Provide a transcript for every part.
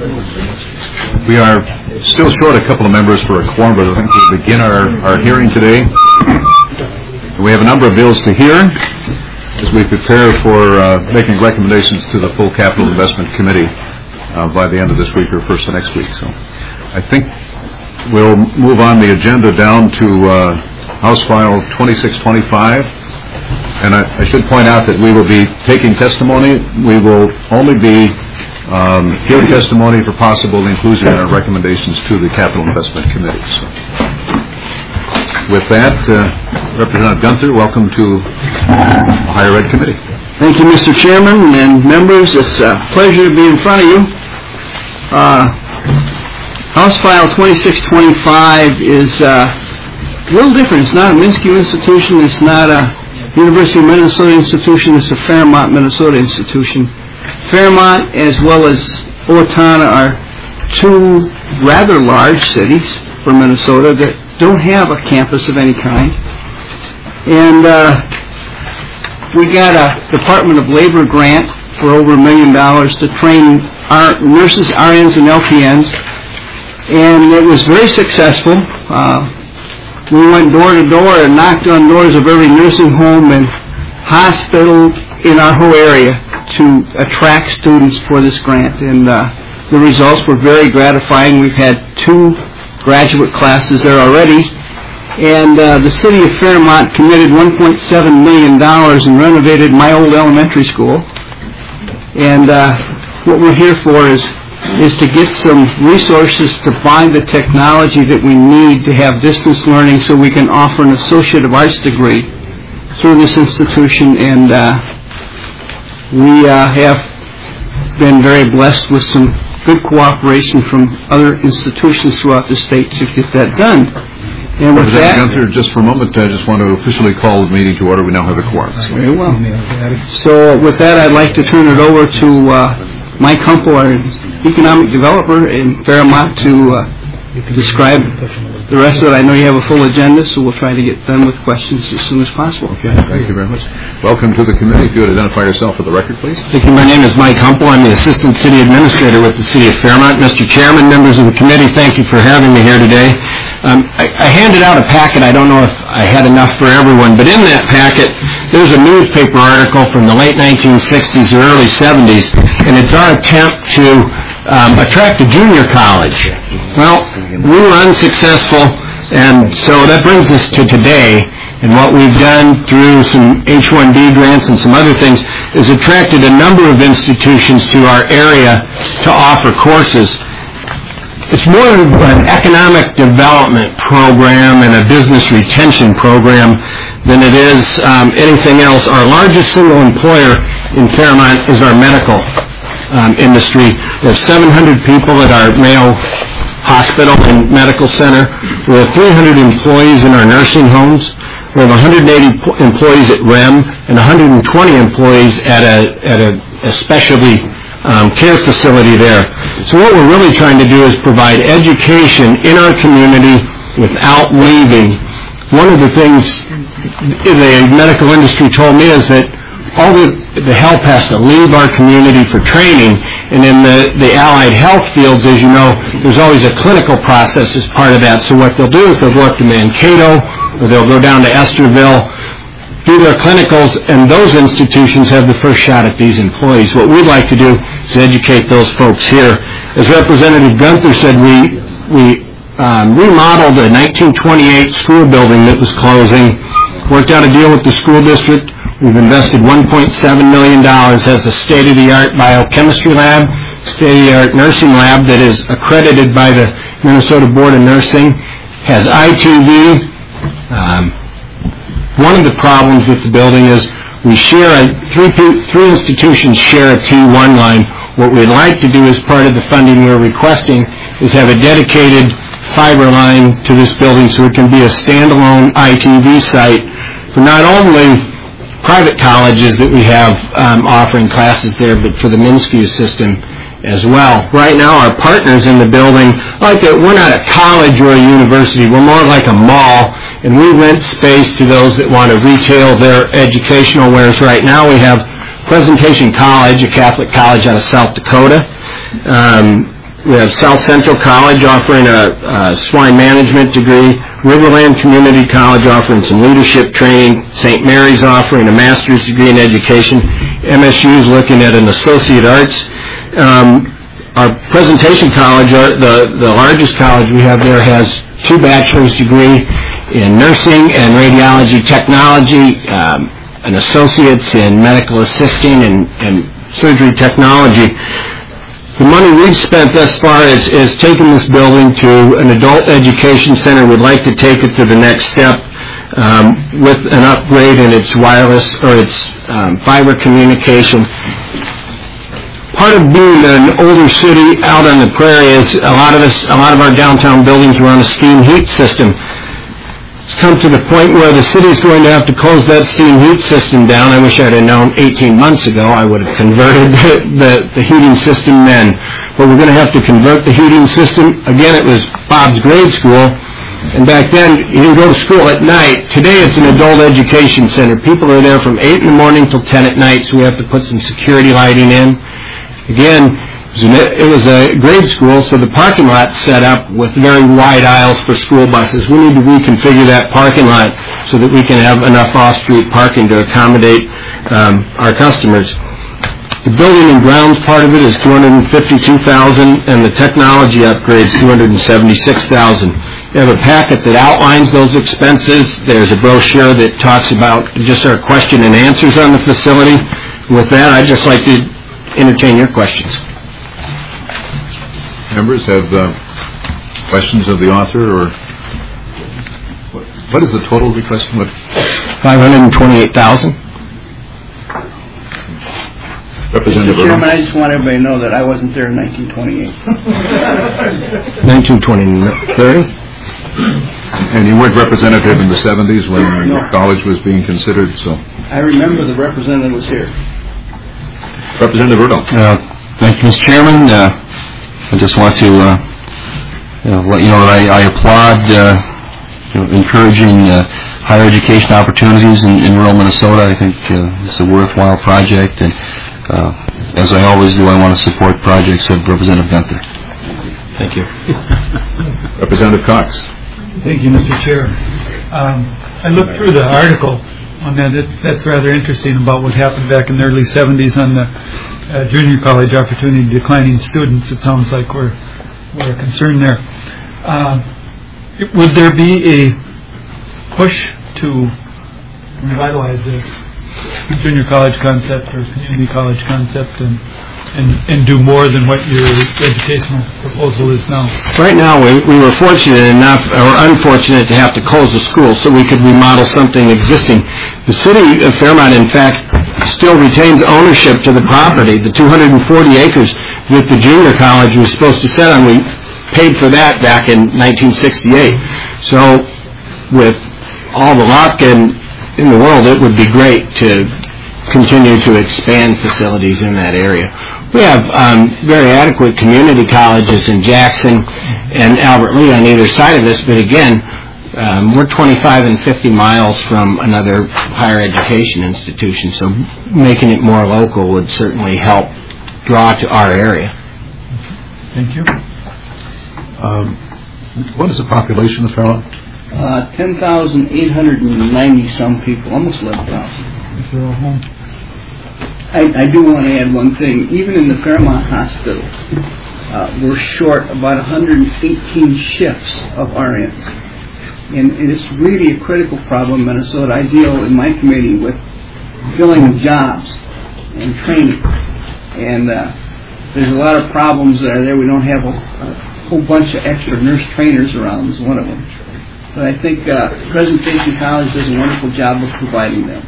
We are still short a couple of members for a quorum, but I think we'll begin our hearing today. We have a number of bills to hear as we prepare for making recommendations to the full Capital Investment Committee by the end of this week or first of next week. So I think we'll move on the agenda down to House File 2625. And I should point out that we will be taking testimony. We will only be hearing testimony for possible inclusion in our recommendations to the Capital Investment Committee. So, with that, Representative Gunther, welcome to the Higher Ed Committee. Thank you, Mr. Chairman and members. It's a pleasure to be in front of you. House File 2625 is a little different. It's not a Minsky institution. It's not a University of Minnesota institution. It's a Fairmont, Minnesota institution. Fairmont as well as Owatonna are two rather large cities for Minnesota that don't have a campus of any kind. And we got a Department of Labor grant for over $1 million to train our nurses, RNs, and LPNs. And it was very successful. We went door to door and knocked on doors of every nursing home and hospital in our whole area to attract students for this grant. And the results were very gratifying. We've had 2 graduate classes there already. And the city of Fairmont committed $1.7 million and renovated my old elementary school. And what we're here for is to get some resources to buy the technology that we need to have distance learning so we can offer an Associate of Arts degree through this institution. And we have been very blessed with some good cooperation from other institutions throughout the state to get that done. And with that, Gunther, just for a moment, I just want to officially call the meeting to order. We now have a quorum. Very well. So with that, I'd like to turn it over to Mike Humpel, our economic developer in Fairmont, to describe the rest of it. I know you have a full agenda, so we'll try to get done with questions as soon as possible. Okay, thank you very much. Welcome to the committee. If you would identify yourself for the record, please. Thank you. My name is Mike Humpel. I'm the Assistant City Administrator with the City of Fairmont. Mr. Chairman, members of the committee, thank you for having me here today. I handed out a packet. I don't know if I had enough for everyone, but in that packet, there's a newspaper article from the late 1960s or early 70s, and it's our attempt to attract a junior college. Well, we were unsuccessful, and so that brings us to today. And what we've done through some H-1B grants and some other things is attracted a number of institutions to our area to offer courses. It's more of an economic development program and a business retention program than it is anything else. Our largest single employer in Fairmont is our medical industry. We have 700 people at our Mayo Hospital and Medical Center. We have 300 employees in our nursing homes. We have 180 employees at REM and 120 employees at a specialty care facility there. So what we're really trying to do is provide education in our community without leaving. One of the things the medical industry told me is that all the help has to leave our community for training, and in the allied health fields, as you know, there's always a clinical process as part of that. So what they'll do is they'll go up to Mankato, or they'll go down to Esterville, do their clinicals, and those institutions have the first shot at these employees. What we'd like to do is educate those folks here. As Representative Gunther said, we remodeled a 1928 school building that was closing, worked out a deal with the school district. We've invested $1.7 million, has a state-of-the-art biochemistry lab, state-of-the-art nursing lab that is accredited by the Minnesota Board of Nursing, has ITV. One of the problems with the building is we share three institutions share a T1 line. What we'd like to do as part of the funding we're requesting is have a dedicated fiber line to this building so it can be a standalone ITV site for not only private colleges that we have offering classes there, but for the Minsky system as well. Right now, our partners in the building, we're not a college or a university. We're more like a mall, and we rent space to those that want to retail their educational wares. Right now, we have Presentation College, a Catholic college out of South Dakota. We have South Central College offering a swine management degree, Riverland Community College offering some leadership training, St. Mary's offering a master's degree in education, MSU is looking at an associate arts. Our presentation college, the largest college we have there, has 2 bachelor's degree in nursing and radiology technology, an associate's in medical assisting and surgery technology. The money we've spent thus far is taking this building to an adult education center. We'd like to take it to the next step with an upgrade in its wireless or its fiber communication. Part of being an older city out on the prairie is a lot of our downtown buildings run a steam heat system. It's come to the point where the city is going to have to close that steam heat system down. I wish I'd have known 18 months ago. I would have converted the heating system then. But we're going to have to convert the heating system. Again, it was Bob's grade school, and back then you go to school at night. Today it's an adult education center. People are there from 8 in the morning till 10 at night, so we have to put some security lighting in. Again, it was a grade school, so the parking lot's set up with very wide aisles for school buses. We need to reconfigure that parking lot so that we can have enough off-street parking to accommodate our customers. The building and grounds part of it is $252,000, and the technology upgrades $276,000. We have a packet that outlines those expenses. There's a brochure that talks about just our question and answers on the facility. With that, I'd just like to entertain your questions. Members have questions of the author, or what is the total request? $528,000. Representative Mr. Chairman, I just want everybody to know that I wasn't there in 1928. 1930. And you weren't representative in the 70s when your college was being considered, so. I remember the representative was here. Representative Rudo. Thank you, Mr. Chairman. I just want to let you know that I applaud encouraging higher education opportunities in rural Minnesota. I think it's a worthwhile project, and as I always do, I want to support projects of Representative Gunther. Thank you. Representative Cox. Thank you, Mr. Chair. I looked through the article on that. That's rather interesting about what happened back in the early 70s on the junior college opportunity declining students. It sounds like we're concerned there. Would there be a push to revitalize this junior college concept or community college concept and do more than what your educational proposal is now? Right now, we were fortunate enough, or unfortunate, to have to close the school so we could remodel something existing. The city of Fairmont, in fact, still retains ownership to the property. The 240 acres that the junior college was supposed to sit on, we paid for that back in 1968. So with all the luck in the world, it would be great to continue to expand facilities in that area. We have very adequate community colleges in Jackson and Albert Lee on either side of us, but again, we're 25 and 50 miles from another higher education institution, so making it more local would certainly help draw to our area. Thank you. What is the population of Fairmont? 10,890 some people, almost 11,000. If they're all home. I do want to add one thing. Even in the Fairmont Hospital, we're short about 118 shifts of RNs. And it's really a critical problem in Minnesota. I deal in my committee with filling of jobs and training. And there's a lot of problems that are there. We don't have a whole bunch of extra nurse trainers around is one of them. But I think Presentation College does a wonderful job of providing them.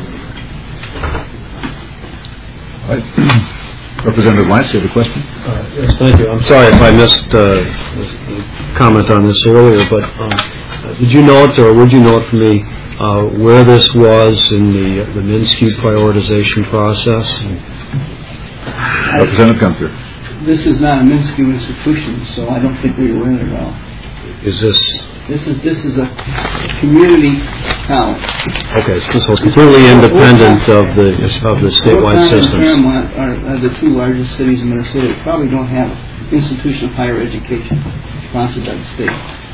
Representative Lance, you have a question? Yes, thank you. I'm sorry if I missed a comment on this earlier, but did you note, or would you note for me, where this was in the Minsky prioritization process? Representative Gunther. This is not a Minsky institution, so I don't think we were in it at all. Is this This is a community college. Okay, so completely independent of the statewide Oakland and systems. Fairmont are the two largest cities in Minnesota that probably don't have an institution of higher education sponsored by the state.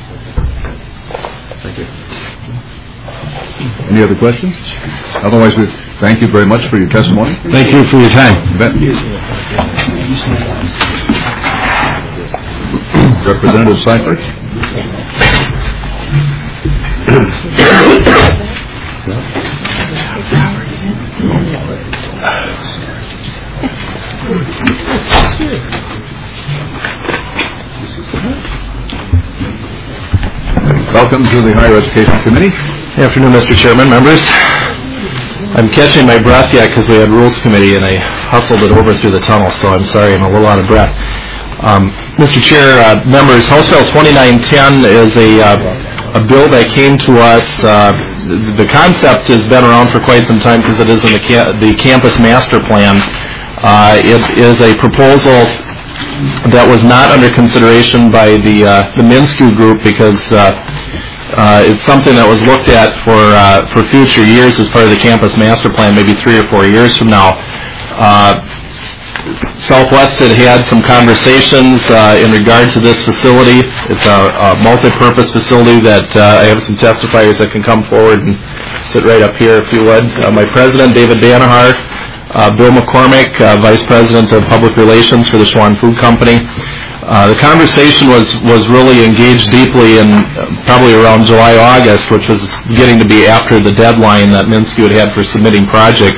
Thank you. Any other questions? Otherwise, we thank you very much for your testimony. Thank you for your time. You bet. Representative Seifert. Welcome to the Higher Education Committee. Good afternoon, Mr. Chairman, members. I'm catching my breath yet because we had Rules Committee and I hustled it over through the tunnel, so I'm sorry I'm a little out of breath. Mr. Chair, members, House Bill 2910 is a bill that came to us. The concept has been around for quite some time because it is in the Campus Master Plan. It is a proposal that was not under consideration by the Minsky group because it's something that was looked at for future years as part of the Campus Master Plan, maybe 3 or 4 years from now. Southwest had some conversations in regard to this facility. It's a multi-purpose facility that I have some testifiers that can come forward and sit right up here if you would. My president, David Danaher, Bill McCormick, Vice President of Public Relations for the Schwan Food Company. The conversation was really engaged deeply in probably around July, August, which was getting to be after the deadline that Minsky had for submitting projects.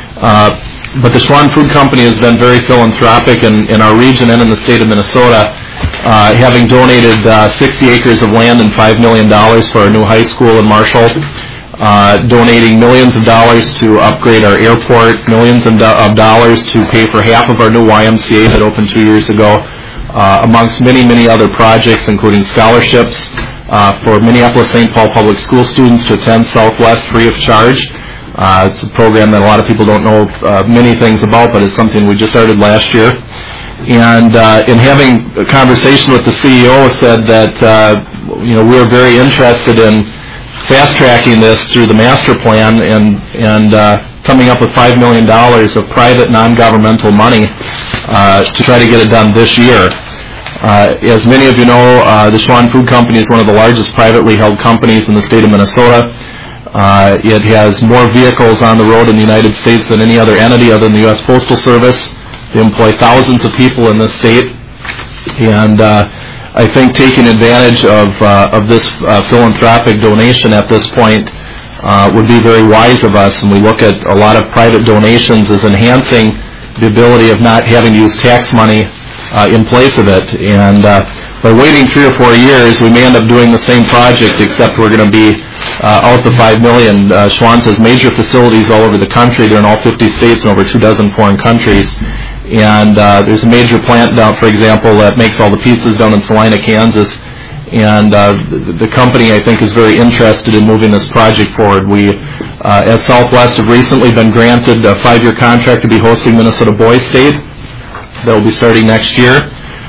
But the Schwan Food Company has been very philanthropic in our region and in the state of Minnesota, having donated 60 acres of land and $5 million for our new high school in Marshall, donating millions of dollars to upgrade our airport, millions of dollars to pay for half of our new YMCA that opened 2 years ago, amongst many, many other projects, including scholarships for Minneapolis-St. Paul public school students to attend Southwest free of charge. It's a program that a lot of people don't know many things about, but it's something we just started last year. And in having a conversation with the CEO, said that we're very interested in fast-tracking this through the master plan and coming up with $5 million of private non-governmental money to try to get it done this year. As many of you know, the Schwan Food Company is one of the largest privately held companies in the state of Minnesota. It has more vehicles on the road in the United States than any other entity other than the U.S. Postal Service. They employ thousands of people in this state, and I think taking advantage of this philanthropic donation at this point would be very wise of us, and we look at a lot of private donations as enhancing the ability of not having to use tax money in place of it. And by waiting 3 or 4 years, we may end up doing the same project, except we're going to be out the $5 million. Schwan's has major facilities all over the country. They're in all 50 states and over 24 foreign countries. And there's a major plant down, for example, that makes all the pizzas down in Salina, Kansas. And the company, I think, is very interested in moving this project forward. We, at Southwest, have recently been granted a 5-year contract to be hosting Minnesota Boys State. That will be starting next year.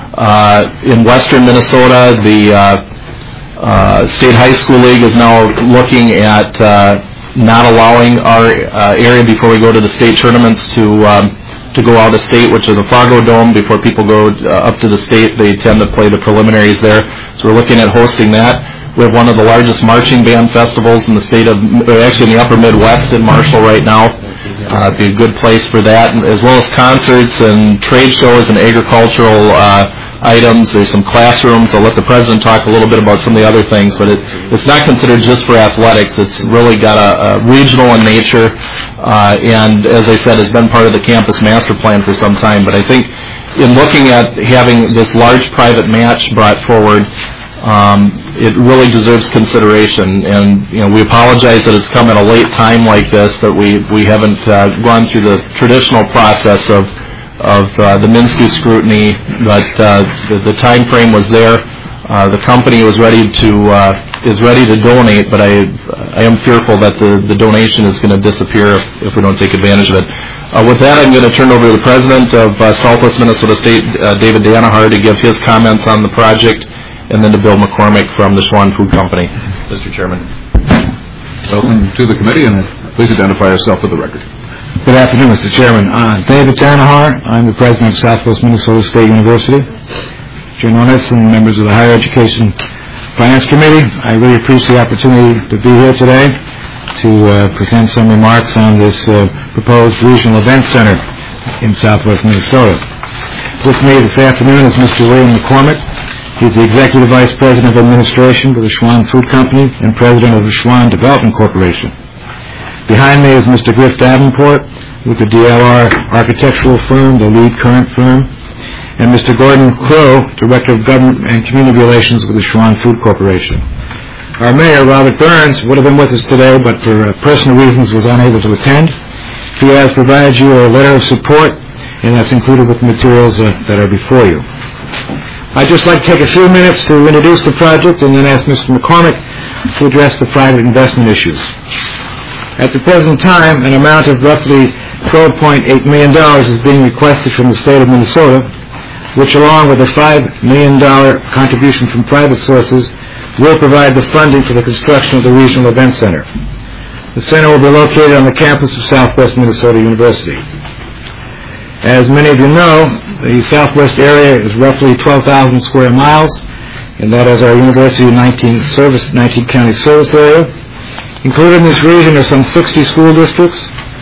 In western Minnesota, the State High School League is now looking at not allowing our area before we go to the state tournaments to go out of state, which is the Fargo Dome. Before people go up to the state, they tend to play the preliminaries there. So we're looking at hosting that. We have one of the largest marching band festivals in the state of, actually in the upper Midwest in Marshall right now. It'd be a good place for that, as well as concerts and trade shows and agricultural items. There's some classrooms. I'll let the president talk a little bit about some of the other things, but it's not considered just for athletics. It's really got a regional in nature, and as I said, has been part of the campus master plan for some time. But I think in looking at having this large private match brought forward, it really deserves consideration, and we apologize that it's come at a late time like this, that we haven't gone through the traditional process of the Minsky scrutiny, but the time frame was there. The company was ready to donate, but I am fearful that the donation is going to disappear if we don't take advantage of it. With that, I'm going to turn over to the president of Southwest Minnesota State, David Danaher, to give his comments on the project, and then to Bill McCormick from the Schwan Food Company. Mr. Chairman. Welcome to the committee, and please identify yourself for the record. Good afternoon, Mr. Chairman. David Tanahar. I'm the president of Southwest Minnesota State University. Chair Nornitz and members of the Higher Education Finance Committee, I really appreciate the opportunity to be here today to present some remarks on this proposed regional event center in Southwest Minnesota. With me this afternoon is Mr. William McCormick. He's the Executive Vice President of Administration for the Schwan Food Company and President of the Schwan Development Corporation. Behind me is Mr. Griff Davenport with the DLR Architectural Firm, the lead current firm, and Mr. Gordon Crow, Director of Government and Community Relations with the Schwan Food Corporation. Our Mayor, Robert Burns, would have been with us today, but for personal reasons was unable to attend. He has provided you a letter of support, and that's included with the materials that are before you. I'd just like to take a few minutes to introduce the project and then ask Mr. McCormick to address the private investment issues. At the present time, an amount of roughly $12.8 million is being requested from the state of Minnesota, which along with a $5 million contribution from private sources will provide the funding for the construction of the Regional Event Center. The center will be located on the campus of Southwest Minnesota University. As many of you know, the Southwest area is roughly 12,000 square miles, and that is our university 19 county service area. Included in this region are some 60 school districts,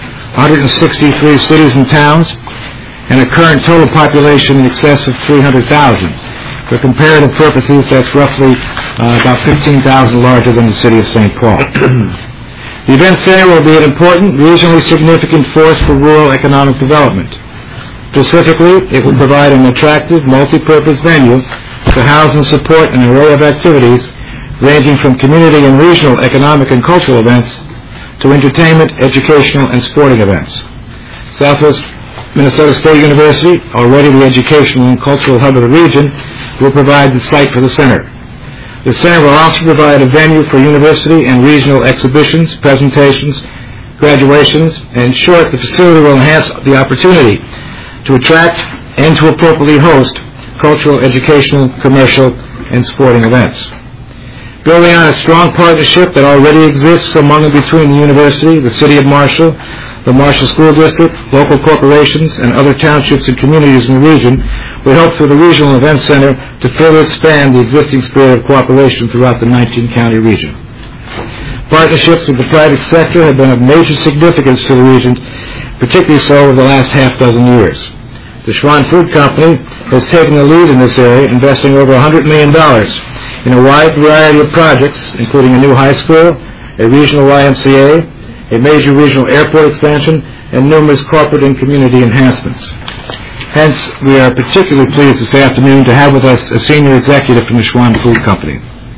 163 cities and towns, and a current total population in excess of 300,000. For comparative purposes, that's roughly about 15,000 larger than the city of St. Paul. The event center will be an important, regionally significant force for rural economic development. Specifically, it will provide an attractive, multi-purpose venue to house and support an array of activities ranging from community and regional economic and cultural events to entertainment, educational, and sporting events. Southwest Minnesota State University, already the educational and cultural hub of the region, will provide the site for the center. The center will also provide a venue for university and regional exhibitions, presentations, graduations, and in short, the facility will enhance the opportunity to attract and to appropriately host cultural, educational, commercial, and sporting events. Building on a strong partnership that already exists among and between the university, the city of Marshall, the Marshall School District, local corporations, and other townships and communities in the region, we hope through the Regional Event Center to further expand the existing spirit of cooperation throughout the 19-county region. Partnerships with the private sector have been of major significance to the region, particularly so over the last half-dozen years. The Schwan Food Company has taken the lead in this area, investing over $100 million in a wide variety of projects, including a new high school, a regional YMCA, a major regional airport expansion, and numerous corporate and community enhancements. Hence, we are particularly pleased this afternoon to have with us a senior executive from the Schwan Food Company.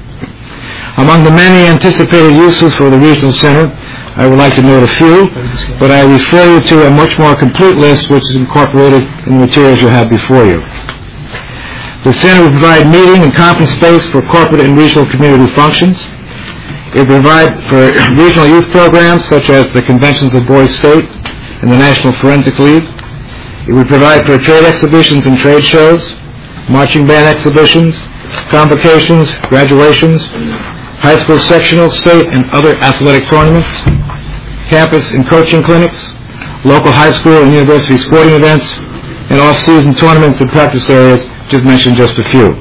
Among the many anticipated uses for the regional center, I would like to note a few, but I refer you to a much more complete list which is incorporated in the materials you have before you. The center will provide meeting and conference space for corporate and regional community functions. It will provide for regional youth programs such as the Conventions of Boys State and the National Forensic League. It will provide for trade exhibitions and trade shows, marching band exhibitions, convocations, graduations, high school sectional, state, and other athletic tournaments, campus and coaching clinics, local high school and university sporting events, and off-season tournaments and practice areas, to mention just a few.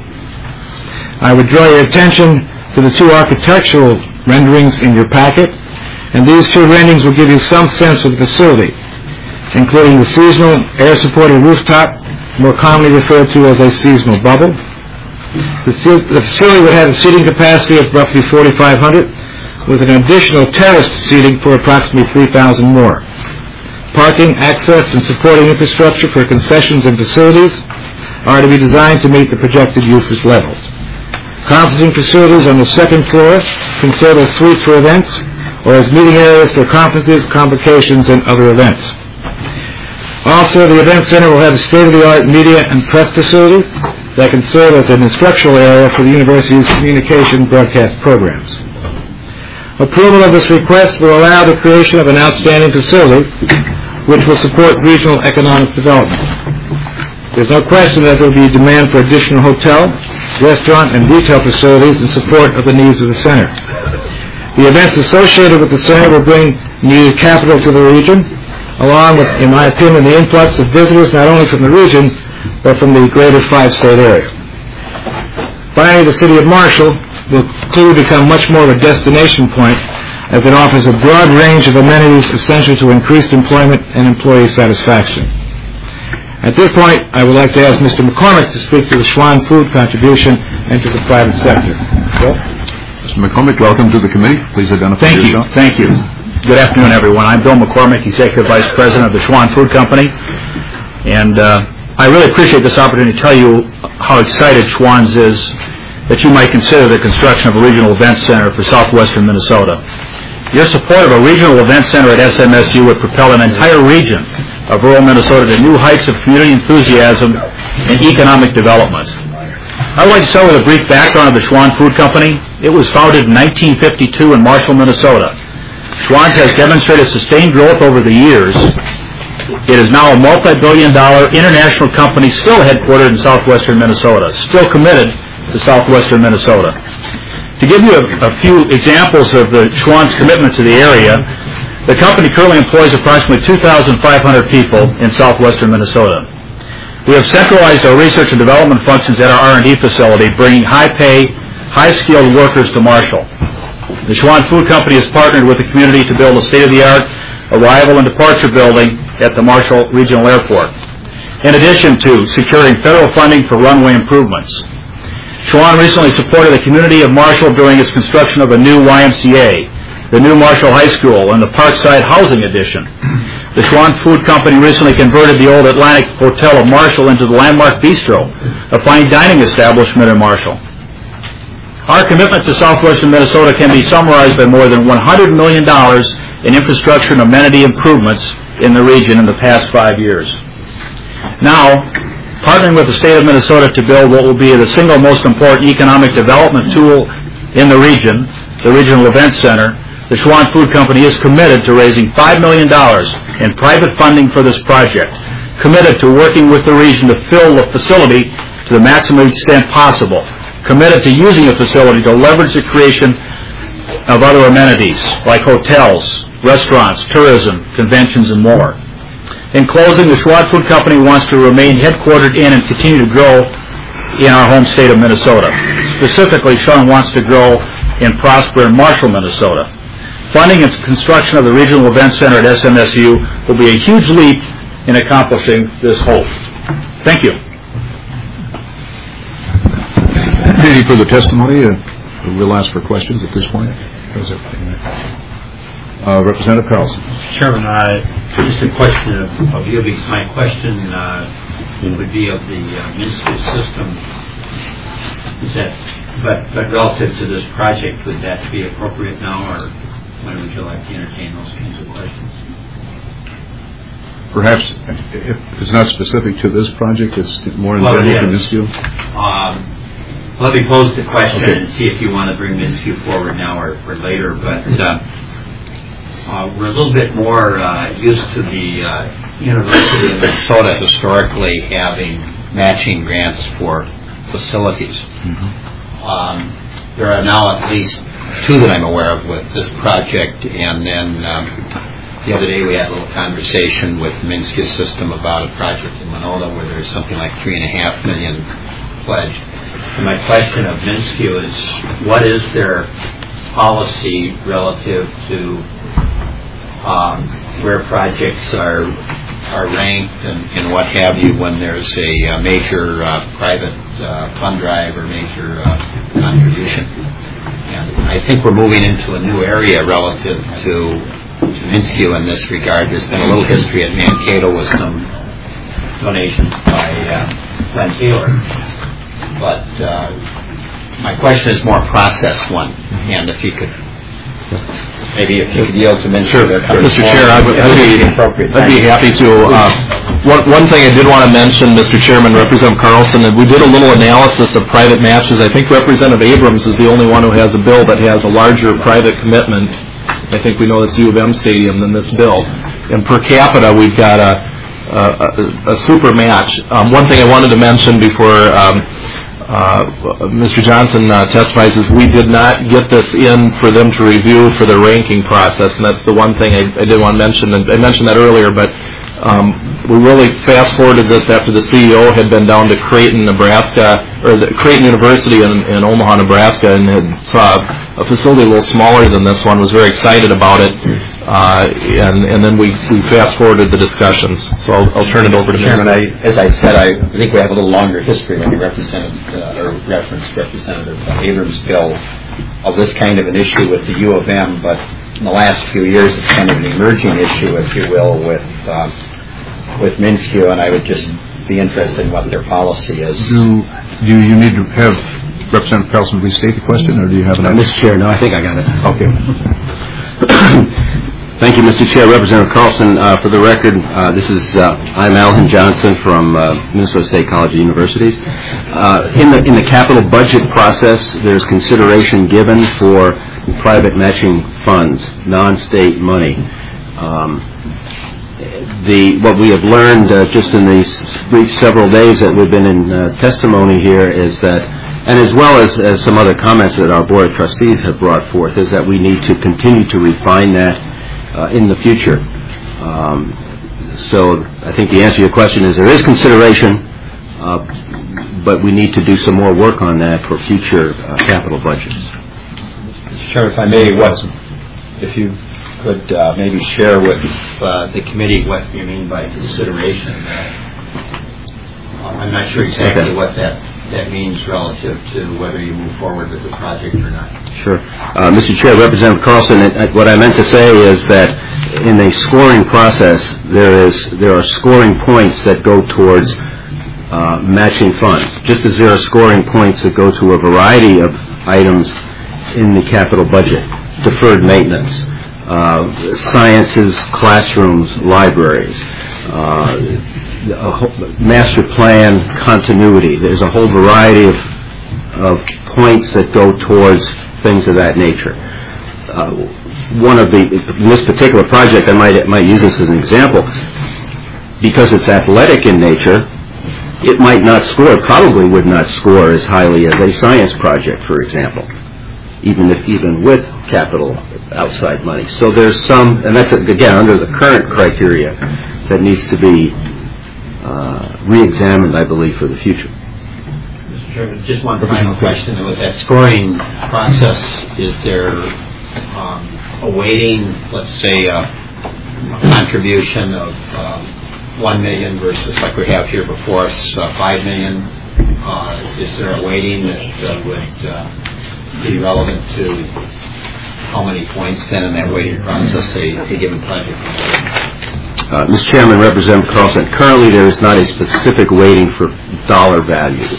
I would draw your attention to the two architectural renderings in your packet, and these two renderings will give you some sense of the facility, including the seasonal air-supported rooftop, more commonly referred to as a seasonal bubble. The facility would have a seating capacity of roughly 4,500, with an additional terraced seating for approximately 3,000 more. Parking, access, and supporting infrastructure for concessions and facilities are to be designed to meet the projected usage levels. Conferencing facilities on the second floor can serve as suites for events or as meeting areas for conferences, convocations, and other events. Also, the event center will have a state-of-the-art media and press facility that can serve as an instructional area for the university's communication broadcast programs. Approval of this request will allow the creation of an outstanding facility which will support regional economic development. There's no question that there will be demand for additional hotel, restaurant, and retail facilities in support of the needs of the center. The events associated with the center will bring needed capital to the region, along with, in my opinion, the influx of visitors not only from the region, but from the greater five-state area. Finally, the city of Marshall will clearly become much more of a destination point as it offers a broad range of amenities essential to increased employment and employee satisfaction. At this point, I would like to ask Mr. McCormick to speak to the Schwan Food contribution and to the private sector. Bill? Mr. McCormick, welcome to the committee. Please identify yourself. Thank you. Good afternoon, everyone. I'm Bill McCormick, Executive Vice President of the Schwan Food Company. And I really appreciate this opportunity to tell you how excited Schwan's is that you might consider the construction of a regional event center for southwestern Minnesota. Your support of a regional event center at SMSU would propel an entire region of rural Minnesota to new heights of community enthusiasm and economic development. I'd like to start with a brief background of the Schwan Food Company. It was founded in 1952 in Marshall, Minnesota. Schwan's has demonstrated sustained growth over the years. It is now a multi-billion-dollar international company still headquartered in southwestern Minnesota, still committed to southwestern Minnesota. To give you a few examples of the Schwan's commitment to the area, the company currently employs approximately 2,500 people in southwestern Minnesota. We have centralized our research and development functions at our R&D facility, bringing high-pay, high-skilled workers to Marshall. The Schwan Food Company has partnered with the community to build a state-of-the-art arrival and departure building at the Marshall Regional Airport, in addition to securing federal funding for runway improvements. Schwan recently supported the community of Marshall during its construction of a new YMCA, the new Marshall High School, and the Parkside Housing Addition. The Schwan Food Company recently converted the old Atlantic Hotel of Marshall into the Landmark Bistro, a fine dining establishment in Marshall. Our commitment to southwestern Minnesota can be summarized by more than $100 million in infrastructure and amenity improvements in the region in the past 5 years. Now, partnering with the state of Minnesota to build what will be the single most important economic development tool in the region, the Regional Event Center, the Schwan Food Company is committed to raising $5 million in private funding for this project, committed to working with the region to fill the facility to the maximum extent possible, committed to using the facility to leverage the creation of other amenities like hotels, restaurants, tourism, conventions, and more. In closing, the Schwan Food Company wants to remain headquartered in and continue to grow in our home state of Minnesota. Specifically, Schwan wants to grow and prosper in Marshall, Minnesota. Funding and construction of the Regional Event Center at SMSU will be a huge leap in accomplishing this hope. Thank you. Any further testimony? We'll ask for questions at this point. Representative Carlson. Chairman, just a question of you, because my question would be of the municipal system. Is that, but relative to this project, would that be appropriate now, or when would you like to entertain those kinds of questions? Perhaps, if it's not specific to this project, it's more in general to Minskey. Let me pose the question and see if you want to bring Minskey forward now or later. But we're a little bit more used to the University of Minnesota historically having matching grants for facilities. There are now at least 2 that I'm aware of with this project, and then the other day we had a little conversation with Minskey System about a project in Winona where there's something like $3.5 million pledged. And my question of Minskey is, what is their policy relative to where projects are ranked and what have you when there's a major private fund drive or major contribution? And I think we're moving into a new area relative to Minskey in this regard. There's been a little history at Mankato with some donations by Glenn Taylor. But my question is more a process one, and if you could yield to Minister. Sure, Mr. Chair, I'd be happy to. One thing I did want to mention, Mr. Chairman, Representative Carlson, that we did a little analysis of private matches. I think Representative Abrams is the only one who has a bill that has a larger private commitment. I think we know it's U of M Stadium than this bill. And per capita, we've got a super match. One thing I wanted to mention before Mr. Johnson testifies is we did not get this in for them to review for the ranking process, and that's the one thing I did want to mention. And I mentioned that earlier, but we really fast-forwarded this after the CEO had been down to Creighton, Nebraska, or the Creighton University in Omaha, Nebraska, and had saw a facility a little smaller than this one, was very excited about it, and then we fast-forwarded the discussions. So I'll turn it over to Mr. Chairman, as I said, I think we have a little longer history when you referenced Representative Abrams' bill of this kind of an issue with the U of M, but in the last few years it's kind of an emerging issue, if you will, with MnSCU, and I would just be interested in what their policy is. Do you need to have Representative Carlson restate the question, or do you have an answer? Mr. Chair, no, I think I got it. Okay. Thank you, Mr. Chair. Representative Carlson, for the record, I'm Alvin Johnson from Minnesota State College of Universities. In the capital budget process, there's consideration given for private matching funds, non-state money. What we have learned just in these brief several days that we've been in testimony here is that, and as well as some other comments that our Board of Trustees have brought forth, is that we need to continue to refine that in the future. So I think the answer to your question is there is consideration, but we need to do some more work on that for future capital budgets. Mr. Chairman, if I may, if you could maybe share with the committee what you mean by consideration. I'm not sure exactly what that means relative to whether you move forward with the project or not. Sure. Mr. Chair, Representative Carlson, what I meant to say is that in the scoring process, there are scoring points that go towards matching funds, just as there are scoring points that go to a variety of items in the capital budget, deferred maintenance, sciences, classrooms, libraries, master plan continuity. There's a whole variety of points that go towards things of that nature. In this particular project, I might use this as an example, because it's athletic in nature, it might not score, probably would not score as highly as a science project, for example, even with capital outside money. So there's some, and that's again under the current criteria that needs to be re-examined, I believe, for the future. Mr. Chairman, just one final question. With that scoring process, is there a weighting, let's say, a contribution of $1 million versus, like we have here before us, $5 million? Is there a weighting that would be relevant to how many points then in that weighting process a given project? Mr. Chairman, Representative Carlson, currently there is not a specific weighting for dollar values.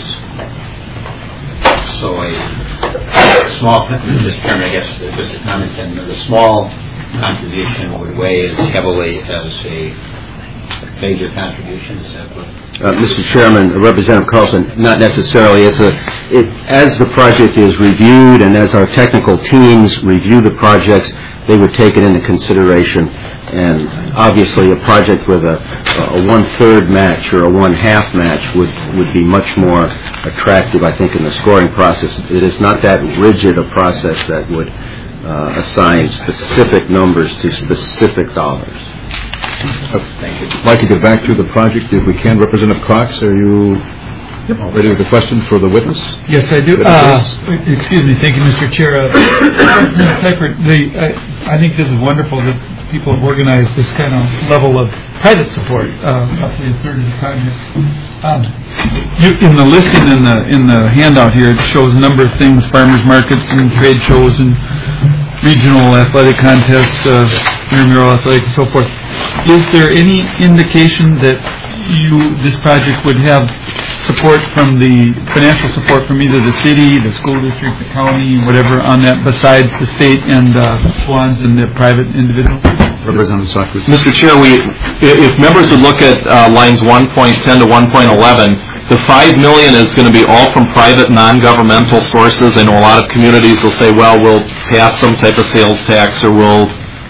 So a small, Mr. Chairman, I guess just a comment then, the small contribution would weigh as heavily as a major contribution, is that what? Mr. Chairman, Representative Carlson, not necessarily. As the project is reviewed and as our technical teams review the projects, they would take it into consideration. And obviously a project with a 1/3 match or a 1/2 match would be much more attractive, I think, in the scoring process. It is not that rigid a process that would assign specific numbers to specific dollars. Thank you. I'd like to get back to the project if we can. Representative Cox, are you ready with the question for the witness? Yes, I do. Excuse me. Thank you, Mr. Chair. Representative Seifert, I think this is wonderful that people have organized this kind of level of private support, roughly a third of the projects. In the listing in the handout here, it shows a number of things: farmers markets and trade shows and regional athletic contests, intramural athletics, and so forth. Is there any indication that this project would have support from the financial support from either the city, the school district, the county, whatever on that, besides the state and Schwann's and the private individuals? Representative Socrates. Mr. Chair, if members would look at lines 1.10 to 1.11, the $5 million is going to be all from private, non-governmental sources. I know a lot of communities will say, well, we'll pass some type of sales tax or we'll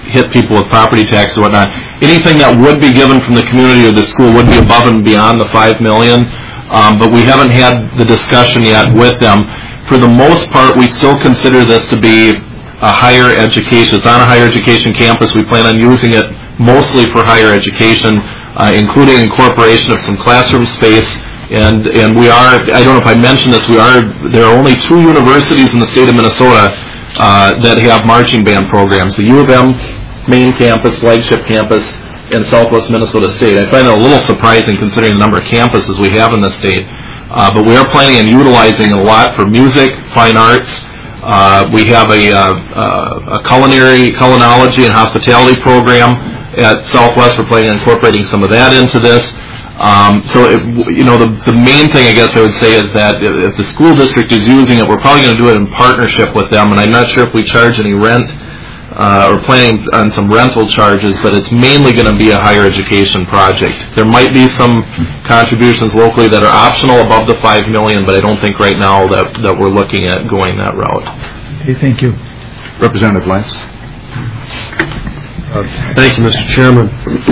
hit people with property tax and whatnot. Anything that would be given from the community or the school would be above and beyond the $5 million, but we haven't had the discussion yet with them. For the most part, we still consider this to be a higher education. It's on a higher education campus. We plan on using it mostly for higher education, including incorporation of some classroom space. And we are, I don't know if I mentioned this, there are only 2 universities in the state of Minnesota that have marching band programs. The U of M main campus, flagship campus, and Southwest Minnesota State. I find it a little surprising considering the number of campuses we have in the state. But we are planning on utilizing a lot for music, fine arts. We have a culinology and hospitality program at Southwest. We're planning on incorporating some of that into this. The main thing I guess I would say is that if the school district is using it, we're probably going to do it in partnership with them. And I'm not sure if we charge any rent or planning on some rental charges, but it's mainly going to be a higher education project. There might be some contributions locally that are optional above the $5 million, but I don't think right now that we're looking at going that route. Okay, thank you. Representative Lance. Thank you, Mr. Chairman.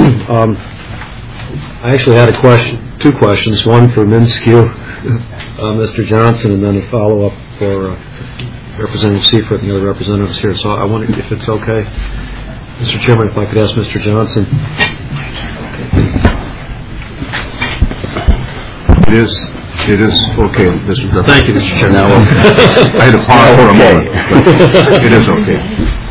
I actually had two questions, one for Minskew, Mr. Johnson, and then a follow-up for Representative Seifert and the other representatives here. So I wonder if it's okay, Mr. Chairman, if I could ask Mr. Johnson. It is okay, Mr. Griffin. Thank you, Mr. Chairman. I had to pause for a moment, but it is okay.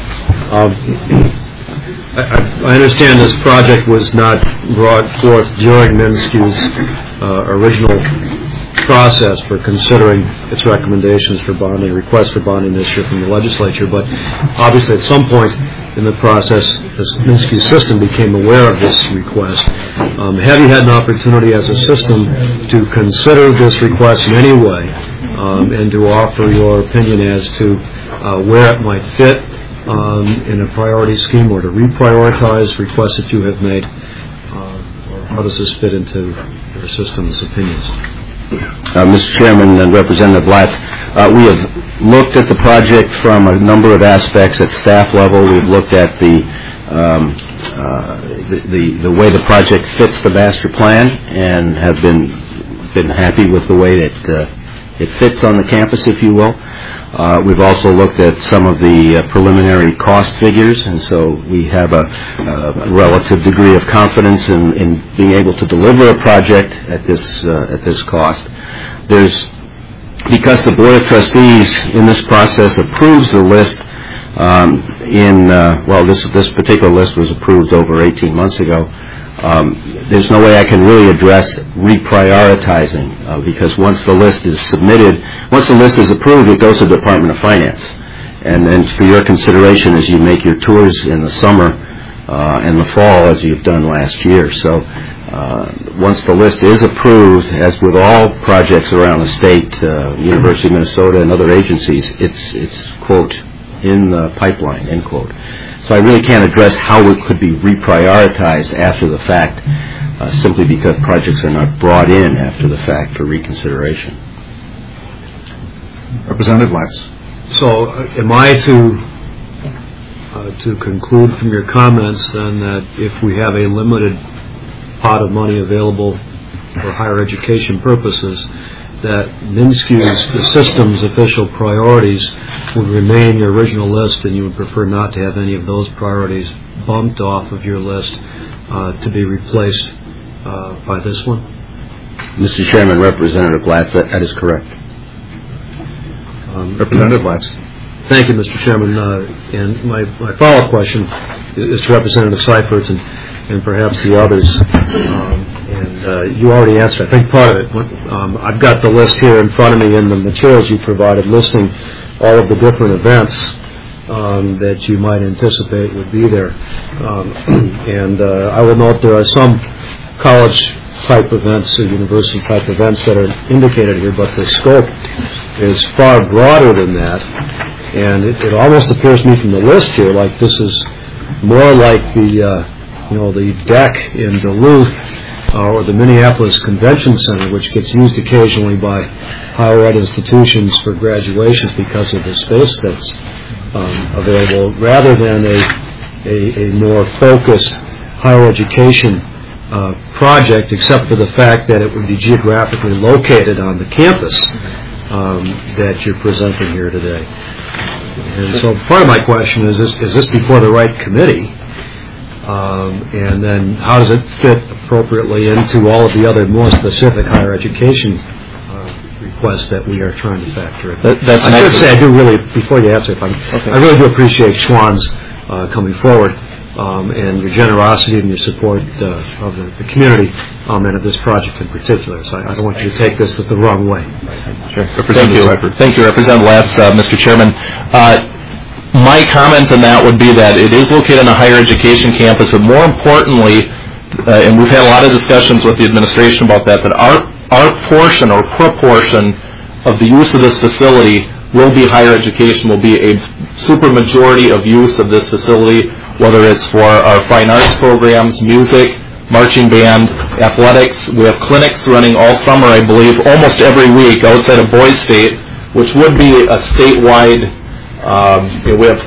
I understand this project was not brought forth during Minskew's original process for considering its recommendations for bonding, requests for bonding this year from the legislature, but obviously at some point in the process, the Minskew system became aware of this request. Have you had an opportunity as a system to consider this request in any way and to offer your opinion as to where it might fit in a priority scheme or to reprioritize requests that you have made? Or how does this fit into your system's opinions? Mr. Chairman and Representative Blatz, we have looked at the project from a number of aspects at staff level. We've looked at the way the project fits the master plan and have been happy with the way that it fits on the campus, if you will. We've also looked at some of the preliminary cost figures, and so we have a relative degree of confidence in being able to deliver a project at this cost. Because the Board of Trustees in this process approves the list this particular list was approved over 18 months ago. There's no way I can really address reprioritizing because once the list is approved, it goes to the Department of Finance. And then for your consideration as you make your tours in the summer and the fall as you've done last year. So once the list is approved, as with all projects around the state, University of Minnesota and other agencies, it's quote, in the pipeline, end quote. So I really can't address how it could be reprioritized after the fact, simply because projects are not brought in after the fact for reconsideration. Representative Lance. So am I to conclude from your comments then that if we have a limited pot of money available for higher education purposes, that Minskew's, the system's official priorities would remain your original list, and you would prefer not to have any of those priorities bumped off of your list to be replaced by this one? Mr. Chairman, Representative Blatz, that is correct. Representative Blatz. Thank you, Mr. Chairman. And my follow-up question is to Representative Seifert and perhaps the others. You already answered, I think, part of it. I've got the list here in front of me in the materials you provided listing all of the different events that you might anticipate would be there. I will note there are some college-type events or university-type events that are indicated here, but the scope is far broader than that. And it almost appears to me from the list here like this is more like the deck in Duluth or the Minneapolis Convention Center, which gets used occasionally by higher ed institutions for graduations because of the space that's available, rather than a a more focused higher education project, except for the fact that it would be geographically located on the campus that you're presenting here today. And so part of my question is this before the right committee? And then how does it fit appropriately into all of the other more specific higher education requests that we are trying to factor in? I should say, I do really, before you answer, I really do appreciate Schwann's coming forward and your generosity and your support of the community and of this project in particular. So I don't want you to take this the wrong way. Sure. Thank you, Representative Latz, Mr. Chairman. My comment on that would be that it is located on a higher education campus, but more importantly, and we've had a lot of discussions with the administration about that, that our portion or proportion of the use of this facility will be higher education, will be a super majority of use of this facility, whether it's for our fine arts programs, music, marching band, athletics. We have clinics running all summer, I believe, almost every week outside of Boys State, which would be a statewide. We have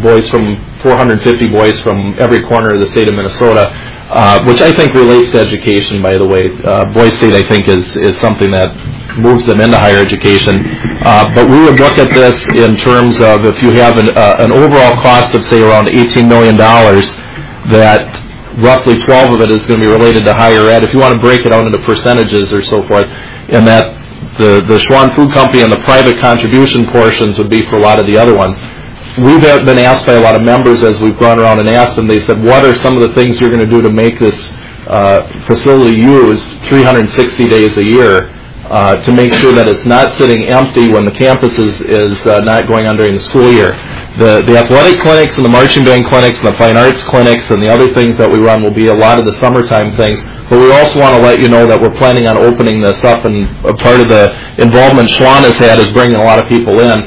450 boys from every corner of the state of Minnesota, which I think relates to education, by the way. Boys State, I think, is something that moves them into higher education. But we would look at this in terms of if you have an overall cost of, say, around $18 million, that roughly 12 of it is going to be related to higher ed. If you want to break it out into percentages or so forth, and that the Schwann Food Company and the private contribution portions would be for a lot of the other ones. We've been asked by a lot of members as we've gone around and asked them, they said, what are some of the things you're going to do to make this facility used 360 days a year to make sure that it's not sitting empty when the campus is not going on during the school year. The athletic clinics and the marching band clinics and the fine arts clinics and the other things that we run will be a lot of the summertime things. But we also want to let you know that we're planning on opening this up, and a part of the involvement Schwann has had is bringing a lot of people in.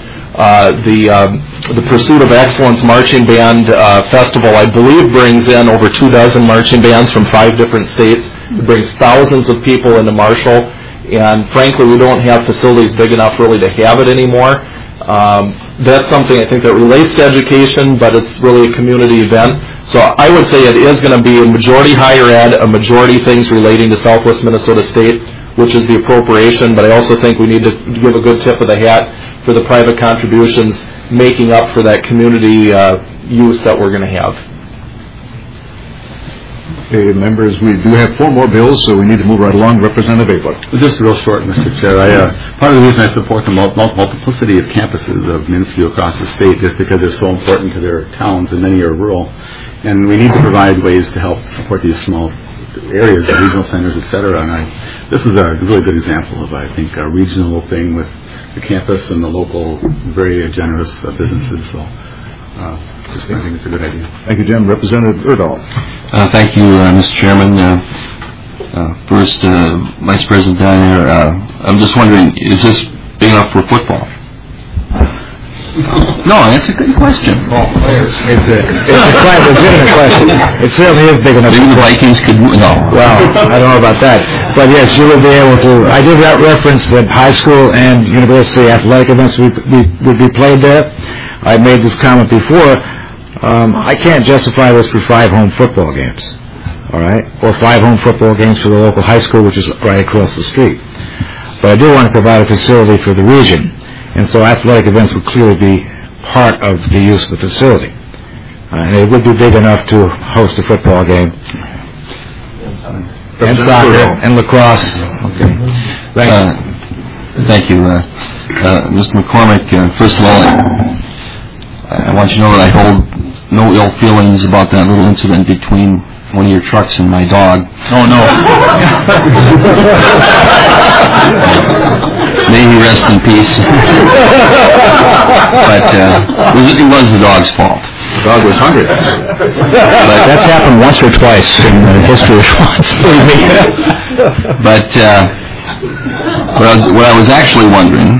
The Pursuit of Excellence Marching Band Festival, I believe, brings in over 24 marching bands from 5 different states. It brings thousands of people into Marshall, and frankly, we don't have facilities big enough really to have it anymore. That's something I think that relates to education, but it's really a community event. So I would say it is going to be a majority higher ed, a majority things relating to Southwest Minnesota State, which is the appropriation, but I also think we need to give a good tip of the hat for the private contributions making up for that community use that we're going to have. Okay, members, we do have 4 more bills, so we need to move right along. Representative Abel. Just real short, Mr. Chair. Part of the reason I support the multiplicity of campuses of Minsky across the state is because they're so important to their towns, and many are rural. And we need to provide ways to help support these small areas, regional centers, et cetera. And this is a really good example of, I think, a regional thing with the campus and the local, very generous businesses. So I think it's a good idea. Thank you, Jim. Representative Erdahl. Thank you, Mr. Chairman. First, Vice President Dyer, I'm just wondering, is this big enough for football? No, that's a good question. It's a quite legitimate question. It certainly is big enough. Maybe the Vikings could, no. Well, I don't know about that. But yes, you will be able to. I did that reference that high school and university athletic events would be played there. I made this comment before. I can't justify this for 5 home football games, all right, or 5 home football games for the local high school, which is right across the street. But I do want to provide a facility for the region. And so athletic events would clearly be part of the use of the facility. And it would be big enough to host a football game. And soccer and lacrosse. Okay. Thank you. Mr. McCormick, first of all, I want you to know that I hold no ill feelings about that little incident between one of your trucks and my dog. Oh, no. May he rest in peace. But it was the dog's fault. The dog was hungry. But that's happened once or twice in the history of Schwann's. But what I was actually wondering,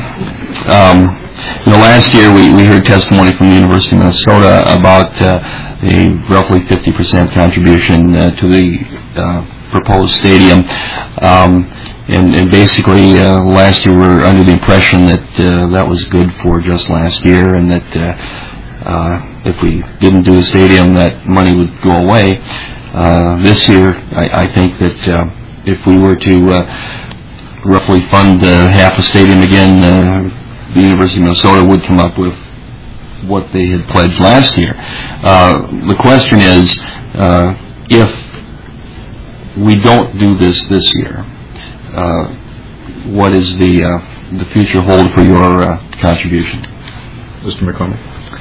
last year we heard testimony from the University of Minnesota about a roughly 50% contribution to the proposed stadium. And basically, last year we were under the impression that that was good for just last year, and that If we didn't do a stadium, that money would go away. This year, I think that if we were to roughly fund half a stadium again, the University of Minnesota would come up with what they had pledged last year. The question is, if we don't do this year, what is the future hold for your contribution? Mr. McCormick.